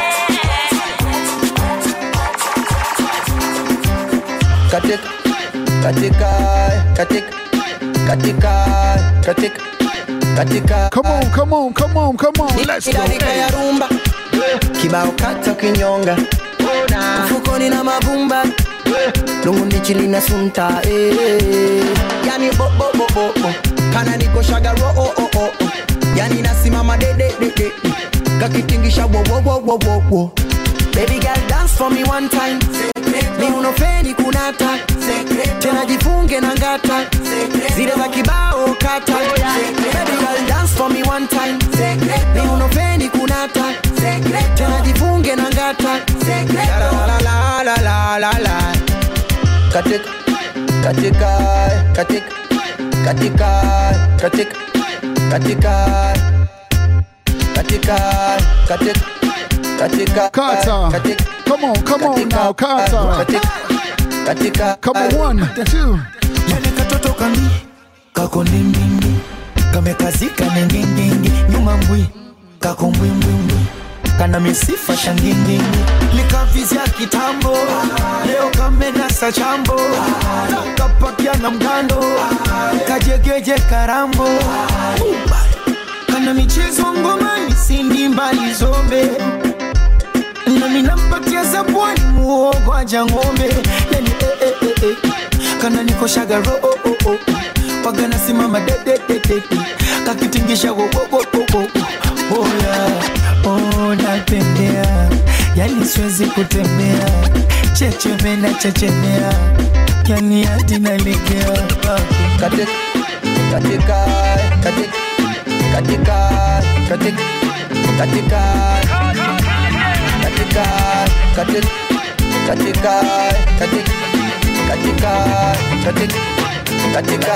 S8: Katik, katika, katik, katika, katik. Katika.
S9: Come on, come on, come on, come on. Let's go.
S22: Ya rumba. Kibao kata kinyonga. Mfukoni na mabumba. Lungu ndichili na sunta. Eh. Yani bo bo bo bo bo. Kana niko shagaro oh oh oh. Yani nasimama de de de de. Kakitingisha wo wo wo wo wo wo. Baby girl dance for me one time. Mi unofeni kunata. Tena jifunge na ngata. Zile za kibao kata. Baby girl dance for me one time. Mi unofeni kunata. Tena jifunge na ngata. La la la la la la la.
S8: Katik, katika, katik, katika, katik, katika, katika, katik, katika,
S9: Carter.
S8: katik.
S9: Come on, come on now, Carter.
S8: Katik, katika.
S9: Come on, one, two.
S22: Yale katoto kami kako ndindindi kamekazika nengengenge nyuma mbwi kako mbwimbwimbwi kana misifa shangindindi likavizia kitambo leo kamenasa chambo kapakia na mgando kajegeje karambo kana michezo ngomani sindi mbali zombe na minampatia zabwani muogo aja ngombe yani eh eh eh eh kana niko shagaro oh oh oh pagana simama de de de de kakitingisha wo wo wo wo oh yeah oh natembea yani siwezi kutembea cheche na chechemea yani hadi nalegea
S8: katika katika katika katika katika katika katika katika katika katika katika katika katika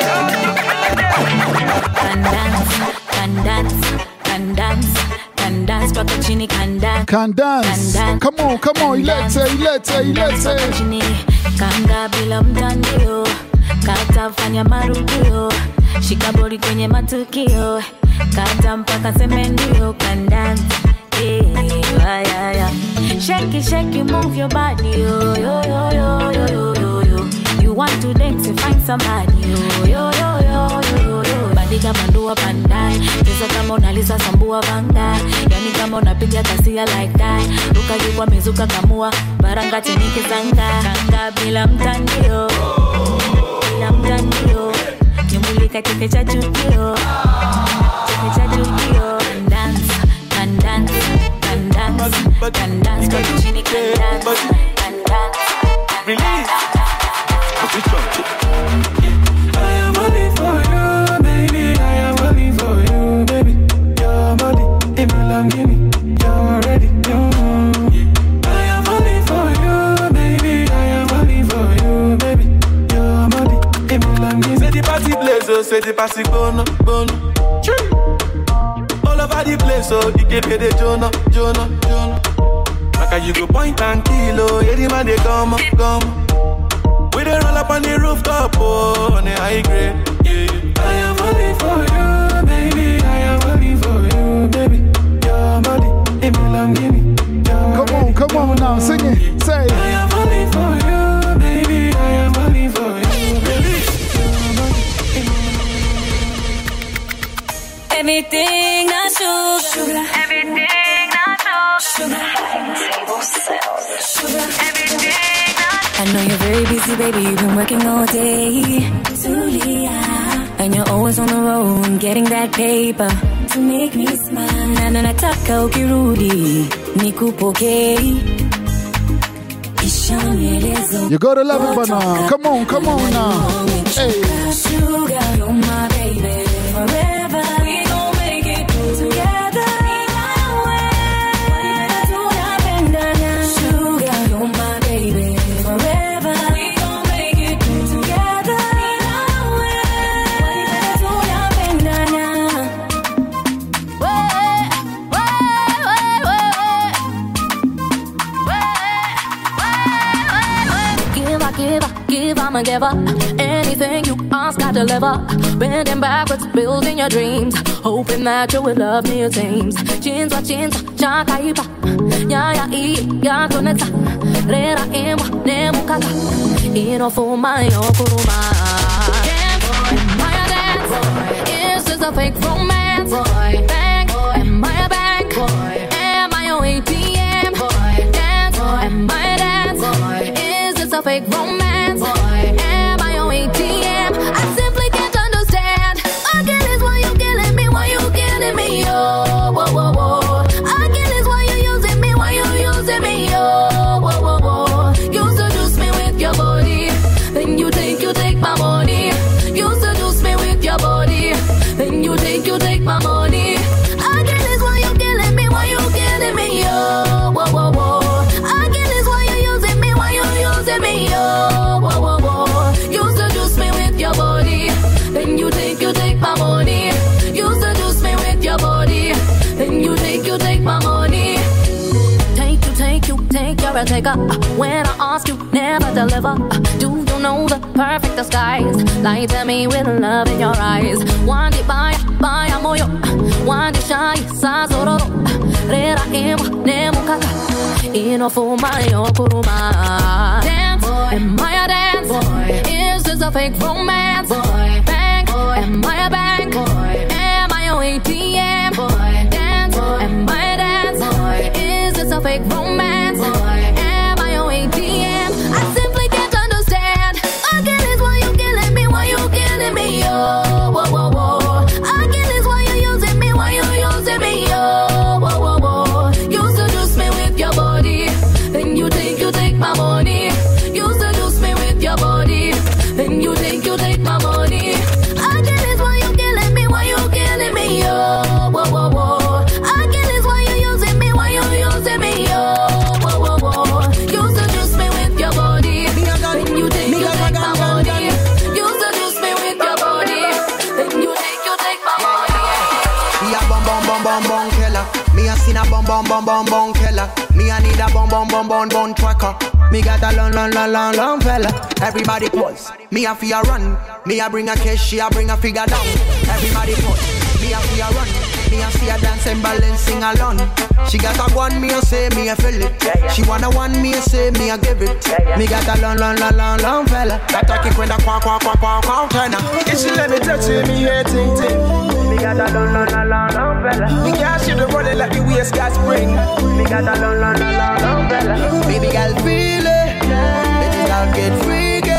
S1: Can dance, can dance, can dance, can dance paka chini can dance.
S9: Can dance. Come on, come on, ilete, ilete, ilete.
S1: Chini kanga bila mtandio, kata fanya marudio, shika boli kwenye matukio, kata mpaka semendio. Can dance, yeah, yeah, yeah. Shake it, shake it, move your body, yo, yo, yo, yo, yo, yo, yo, yo. You want to dance and find somebody, yo, yo, yo, yo, yo, yo. Bandika bandua pandai, cheza kama unaliza sambua vanga, yani kama unapiga kasia like that. Ruka jukwa mizuka kamua, baranga chini kizanga, kanga bila mtandio, bila mtandio, nyumbulika cheke cha chukio, cheke cha chukio. Can dance, can dance,
S22: the party place, oh, say the party bono, bono. All over the place, oh, you can pay the Jonah, Jonah, Jonah. Like you go point and kill, oh, yeah, the man they come, come. We dey roll up on the rooftop, oh, on the high grade, yeah. I am falling for you, baby. I am falling for you, baby. Your body, it belong to me.
S9: Come on, come on now, sing it, say.
S22: I am falling for you, baby. I am falling for you, baby.
S1: Everything not sugar, sugar. Everything not sugar, sugar. Everything not. I know you're very busy, baby. You've been working all day. Julia. And you're always on the road, getting that paper to make me smile. Na na nataka ukirudi, nikupokee.
S9: You gotta love it, but now. Come on, come on now. Hey.
S1: Sugar, you're my baby. Forever, we gon' make it together. Sugar, you're my baby. Forever, we gon' make it together. Give, give, I'm a giver. Anything you ask, I deliver. Bending backwards, building your dreams. Hoping that you will love me your dreams. Chinza, chinza, chakaipa. Ya, ya, i, ya, koneta. Rera, imwa, nemu, kaka. Ino, fuma, yo, kuruma. Dance, am I a dance? Is this a fake romance? Bank, am I a bank? Am I your A T M? Dance, am I a dance? Is this a fake romance? Am I your A T M? I simply can't understand. Again, is why you killing me? Why you killing me? Oh, whoa, whoa, whoa. Again, is why you using me? Why you using me? Oh, whoa, whoa, whoa. You seduce me with your body, then you take, you take my money. You seduce me with your body, then you take, you take my money. Again, is why you killing me? Why you killing me? Oh, whoa, whoa, whoa. Again, is why you using me? Why you using me? Oh, whoa, whoa, whoa. You seduce me with your body, then you take, you take my money. You seduce me with your body, then you take, you take my money. Take you, take you, take you're a taker. When I ask you, never deliver. Do you know the perfect disguise? Lie to me with love in your eyes. One day baya, baya moyo. One day shy, sa zororo. Rera imwa, nemu kaka. Ino fuma yo kuruma. Dance, am I a dance? Boy. Is this a fake romance? Boy. Bank, boy. Am I a bank? Boy. Am I your A T M? Boy. Dance, boy. Am I a dance? Boy. Is this a fake romance? Boy. Am I your A T M? I simply can't understand. Again, is why you killing me? Why you killing me? Oh, whoa, whoa, whoa. Again, is why you using me? Why you using me? Oh, whoa, whoa, whoa. You seduce me with your body, then you take, you take my money. You seduce me with your body, then you take, you take my money. Again, is why you killing me? Why you killing me? Oh, whoa, whoa, whoa. Again, is why you using me? Why you using me? Oh, whoa, whoa, whoa. You seduce me with your body, then you take, you take my money. You seduce me with your body, then you take, you take my money.
S4: Me a bum bum bum bum bum killer. Me a seen a bum bum bum bum bum killer. Me a need a bum bum bum bum bum tracker. Me got a long long long long long fella. Everybody pause. Me a fear run. Me a bring a cash. She a bring a figure down. Everybody pause. Me a fear run. Me a see a dance and balance sing along. She got a one, me a say, me a feel it. She wanna one, me a say, me a give it. Me got a long, long, long, long, long fella. That I kick when the quack, quack, quack, quack, quack, turn up.
S22: If she let me touch it, me hear ting ting.
S4: Me got a long, long, long, long, long fella.
S22: Me can't shoot the body like the waist got spring.
S4: Me got a long, long, long, long, long fella. Baby girl feel it, baby girl get freaky.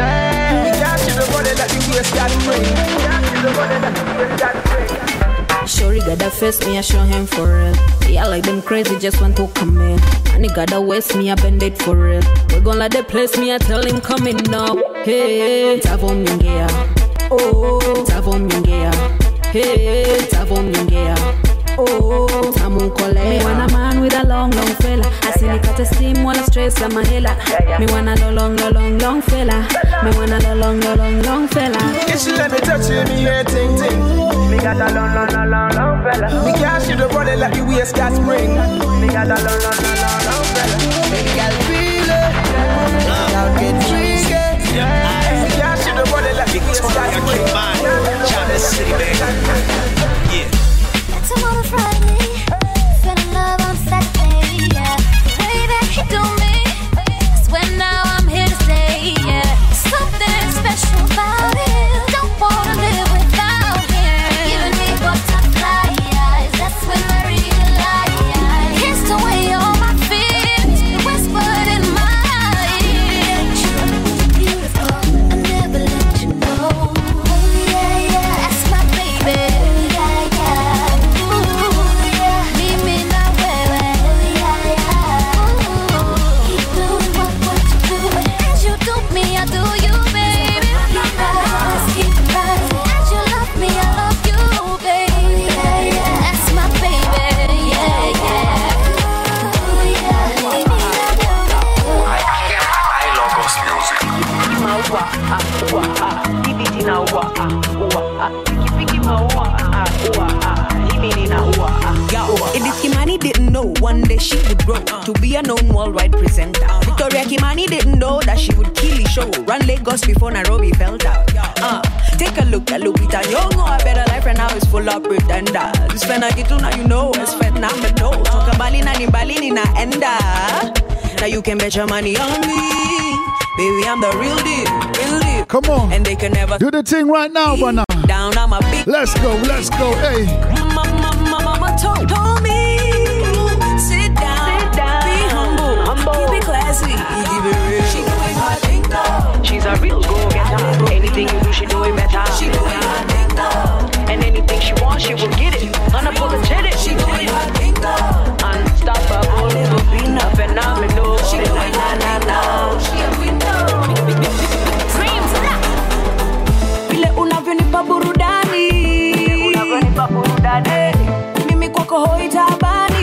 S22: Me can't shoot the body like the waist got spring. Me can't shoot the body like the waist got spring.
S10: Shorty got that face, me I show him for real. Yeah, like them crazy, just want to come in. And he got that waist, me I bend it for real. We gon' let the place, me I tell him coming now. Hey, Tavom Yungea. Oh, Tavom Yungea. Hey, Tavom Yungea. Oh, Tamu Kole. Me want a man with a long, long fella. I see like a lot of steam, wanna stress, I'm a hella. Me wanna lo long, lo long, long fella. Me wanna lo long, lo long, long fella.
S22: If she let me touch you, me hear ting ting. Me got a long, long, long, long, long fella. Me can't shoot the body like the waist got spring. Me got a long, long, long, long, long fella. Baby girl feel it, now get freaky. Me can't shoot the body like the waist got spring. China City, baby. Yeah.
S15: Tomorrow Friday, fell in love on Saturday, yeah. The way that he do me, I swear now I'm here to stay, yeah. Something special about it, don't wanna live without him. Giving me butterflies, that's when I realize it's the way all my fears whispered in my ear. You're beautiful, I never let you know. Oh yeah, yeah, that's my baby. Yeah, yeah.
S2: Kimani didn't know one day she would grow to be a known worldwide presenter. Victoria Kimani didn't know that she would kill the show, run Lagos before Nairobi felt out. Uh, take a look at Lupita Nyong'o, a better life right now is full of pretenders. It's fena gitu now you know, it's fena me know. Talk Bali na ni Bali ni na enda. Now you can bet your money on me, baby I'm the real deal, real deal.
S9: Come on,
S2: and they can never
S9: do the thing right now, Bana.
S2: Down I'm a big.
S9: Let's go, let's go, hey.
S2: Mama, mama, mama told, told me. Sit down, Sit down. Be humble, humble. Keep it classy, keep it real. She doing her thing though. She's a real go-getter. Anything you do, she do it better. She doing her thing though. And anything she wants, she will get it. Unapologetic, she doing her thing though. Unstoppable, being a phenomenal. She doing her thing though. She a window. Screams vile unavyonipa burudani, vile unavyonipa burudani. Mimi kwako hoitabani.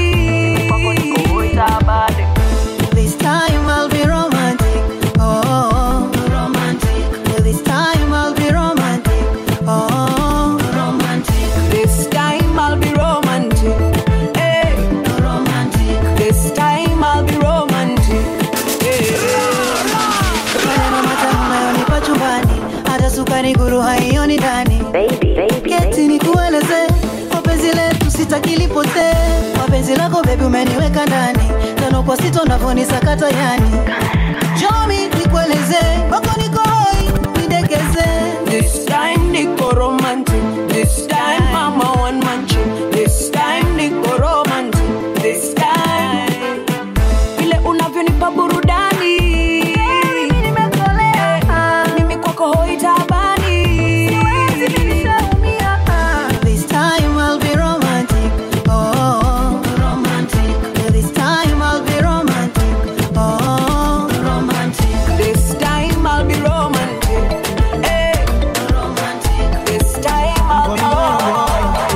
S3: This time I'll be romantic, oh, romantic. This time I'll be romantic, oh, romantic.
S2: This time I'll be romantic, hey, romantic. This time I'll be romantic, hey.
S3: Maneno matamu unayonipa chumbani, hata sukari guru haioni ndani. Baby, baby, keti nikueleze, mapenzi letu sitaki lipotee. Mapenzi lako baby umeniweka ndani, tano kwa sita unavonisakata yani. Jomi nikueleze, wako niko hoi, nidekeze.
S2: This time niko romantic, this time I'm a one man chick. This time niko romantic, this time vile unavyonipa burudani, baby mimi nimekolea, mimi kwako hoitabani. Siwezi mimi nishaumia.
S3: This time I'll be romantic, oh, romantic. This time I'll be romantic, oh, romantic.
S2: This time I'll be romantic, hey, romantic. This time I'll be romantic.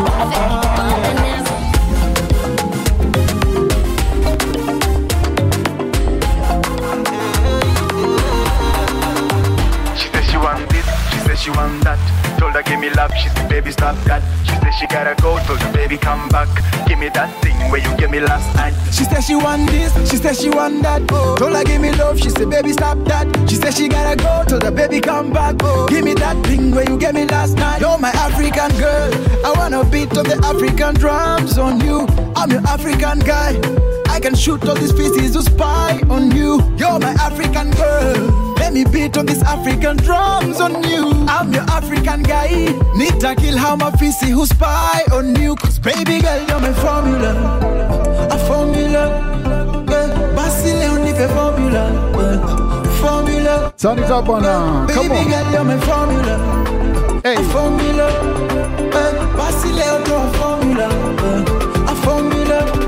S5: She said she want this, she said she want that. Told her give me love, she said baby stop that. She said she gotta go, told her baby come back. Give me that thing where you gave me last night.
S22: She said she want this, she said she want that. Oh. Told her give me love, she said baby stop that. She said she gotta go, told her baby come back. Oh. Give me that thing where you gave me last night. You're my African girl, I wanna beat on the African drums on you. I'm your African guy, I can shoot all these pieces to spy on you. You're my African girl, let me beat on these African drums on you. I'm your African guy, need to kill how my fisi who spy on you. Cause baby girl, you're my formula, a formula, yeah. Basile on the formula, yeah. Formula.
S9: Turn it up on now, come on.
S22: Baby girl, you're my formula, hey. A formula, yeah. Basile on the formula, yeah. A formula.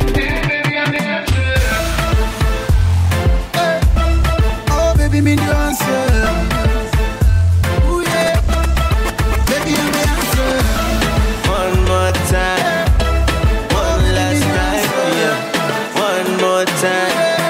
S22: Baby, me the answer. Ooh yeah, baby, I'm the answer.
S8: One more time, one last time, yeah. One more time.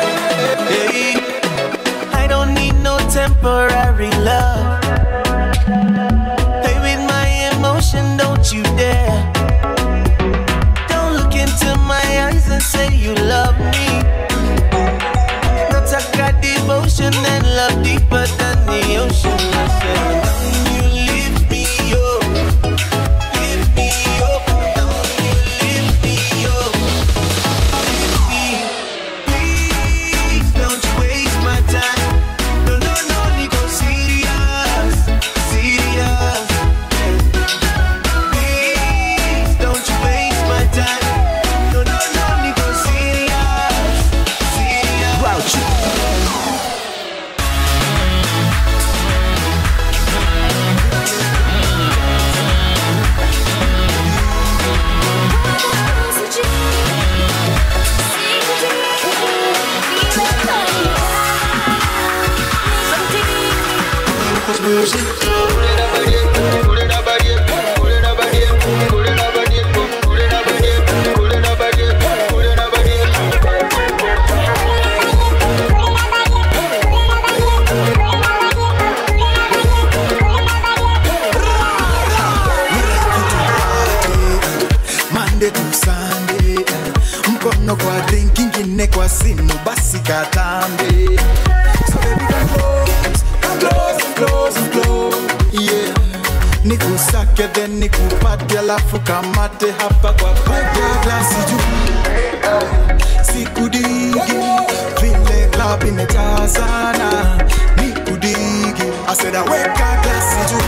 S6: Monday to Sunday. Mkono kwa drink, ingine kwa simu, basi katambe. So baby come close, come close, close, close. Yeah. Nikusake then nikupate alafu kamate hapa kwa peke glasi juu. Sikudigi, vile club imejazana. Nikudigi, I said weka glasi juu.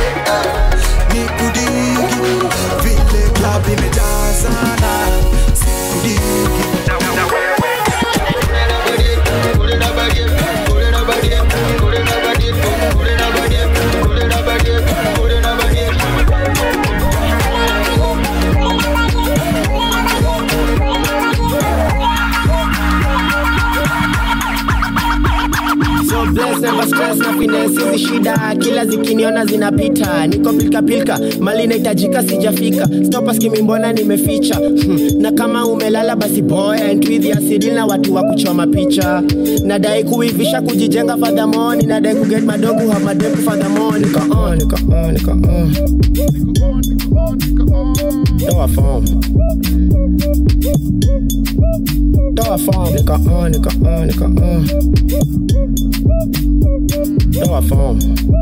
S6: Nikudigi, vile club imejazana. Sikudigi.
S13: So bless, never stress, na finesse hizi shida kila zikiniona zinapita, niko pilka pilka mali nahitajika sijafika, stop asking mbona nimeficha. hmm. Na kama umelala basi boy and with your sidil na watu wa kuchoma picha, nadai kuivisha kujijenga for the morning, nadai ku get my dog have my dog for the morning. Nika on, nika on, nika on, do a form, do a form, nika on, nika on, nika on, do a form.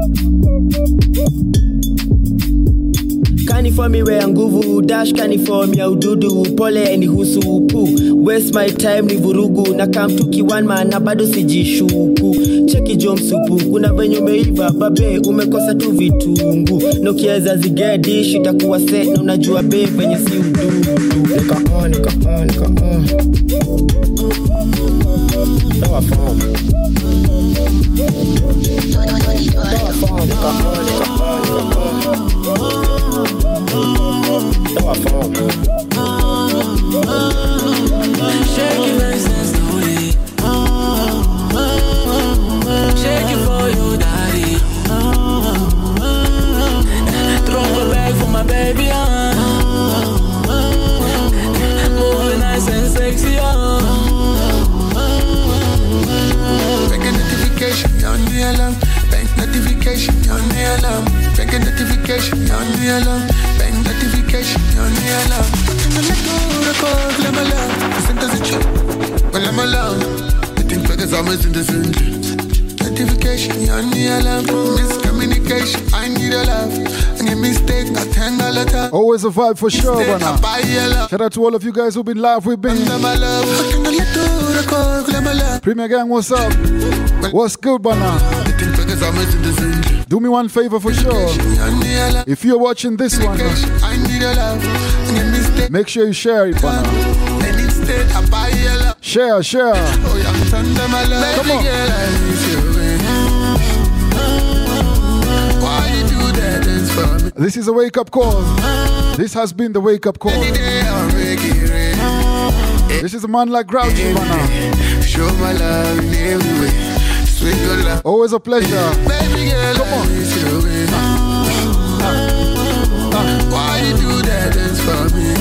S13: Kani for me wea nguvu, dash kani for me ya ududu, pole ni husupu, waste my time ni vurugu, na kamtuki one man na bado sijishuku, cheki jom supu, kuna venye umeiva, babe umekosa tu vitungu, nokieza zigedi, shitakuwa set, na unajua babe venye si ududu, nika on, nika on, nika on, do a form, do a form, nika on, nika on, nika on, do a form.
S11: Shake it nice and slowly. Shake it for your daddy. Throw a bag for my baby. Moving nice and sexy.
S23: Bank notification, you're on the alarm. Bank notification, you're on the alarm. Bank notification, you're on the alarm. Bank notification, you're on the alarm. And I let go of the call, let my love. Listen to the truth, well I'm alone. The thing figures always in the sentence. Notification, you're on the alarm. Miscommunication, I need a love. And a mistake, I thank all the time.
S9: Always a vibe for sure, Bana. Shout out to all of you guys who've been live with me. Premier Gang, what's up? What's good, Bana? Do me one favor for sure. If you're watching this one, make sure you share it, Bana. Share, share. Come on. This is a wake-up call. This has been the wake-up call. This is a man like Grouchy, Bana.
S23: Show my love in every way. Sweet good love.
S9: Always a pleasure.
S23: Baby girl, come on. Uh, uh, uh, why you do that dance for me?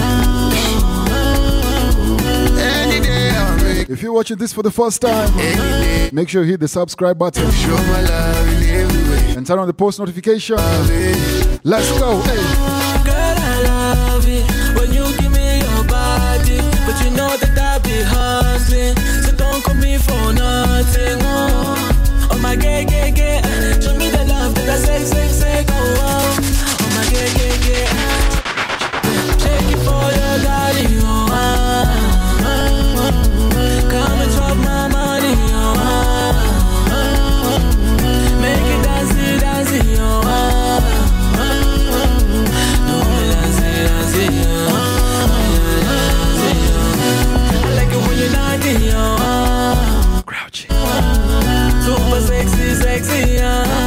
S23: Any day I'll make.
S9: If you're watching this for the first time, make sure you hit the subscribe button.
S23: Show my love in every way.
S9: And turn on the post notification. Let's go. Hey.
S11: Girl, I love it when you give me your body, but you know that I be hustling, so don't come me for nothing. Oh, oh my gay, gay, gay, show me the love that I say, say, say, go on. Oh my gay, gay, gay, shake it for your daddy. Oh, ah, ah, ah. Come and chop my money. Oh, ah, ah, ah. Make it dance, dance, oh, ah.
S9: Grouchy.
S11: Super sexy, sexy.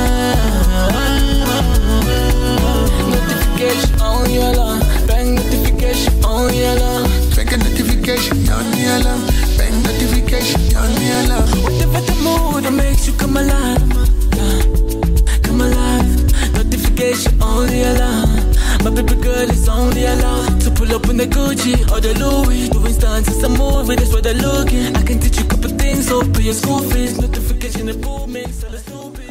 S11: Notification on your alarm. Bang notification on your alarm.
S23: Bang notification on the alarm. Bang notification on the alarm.
S11: Whatever the mood that makes you come alive, come alive. Notification on the alarm. My baby girl is only allowed to pull up in the Gucci or the Louis. Doing stunts, it's a movie, that's what they're looking. I can teach you a couple things, so pay your school fees. Notification and booming, so let's do it.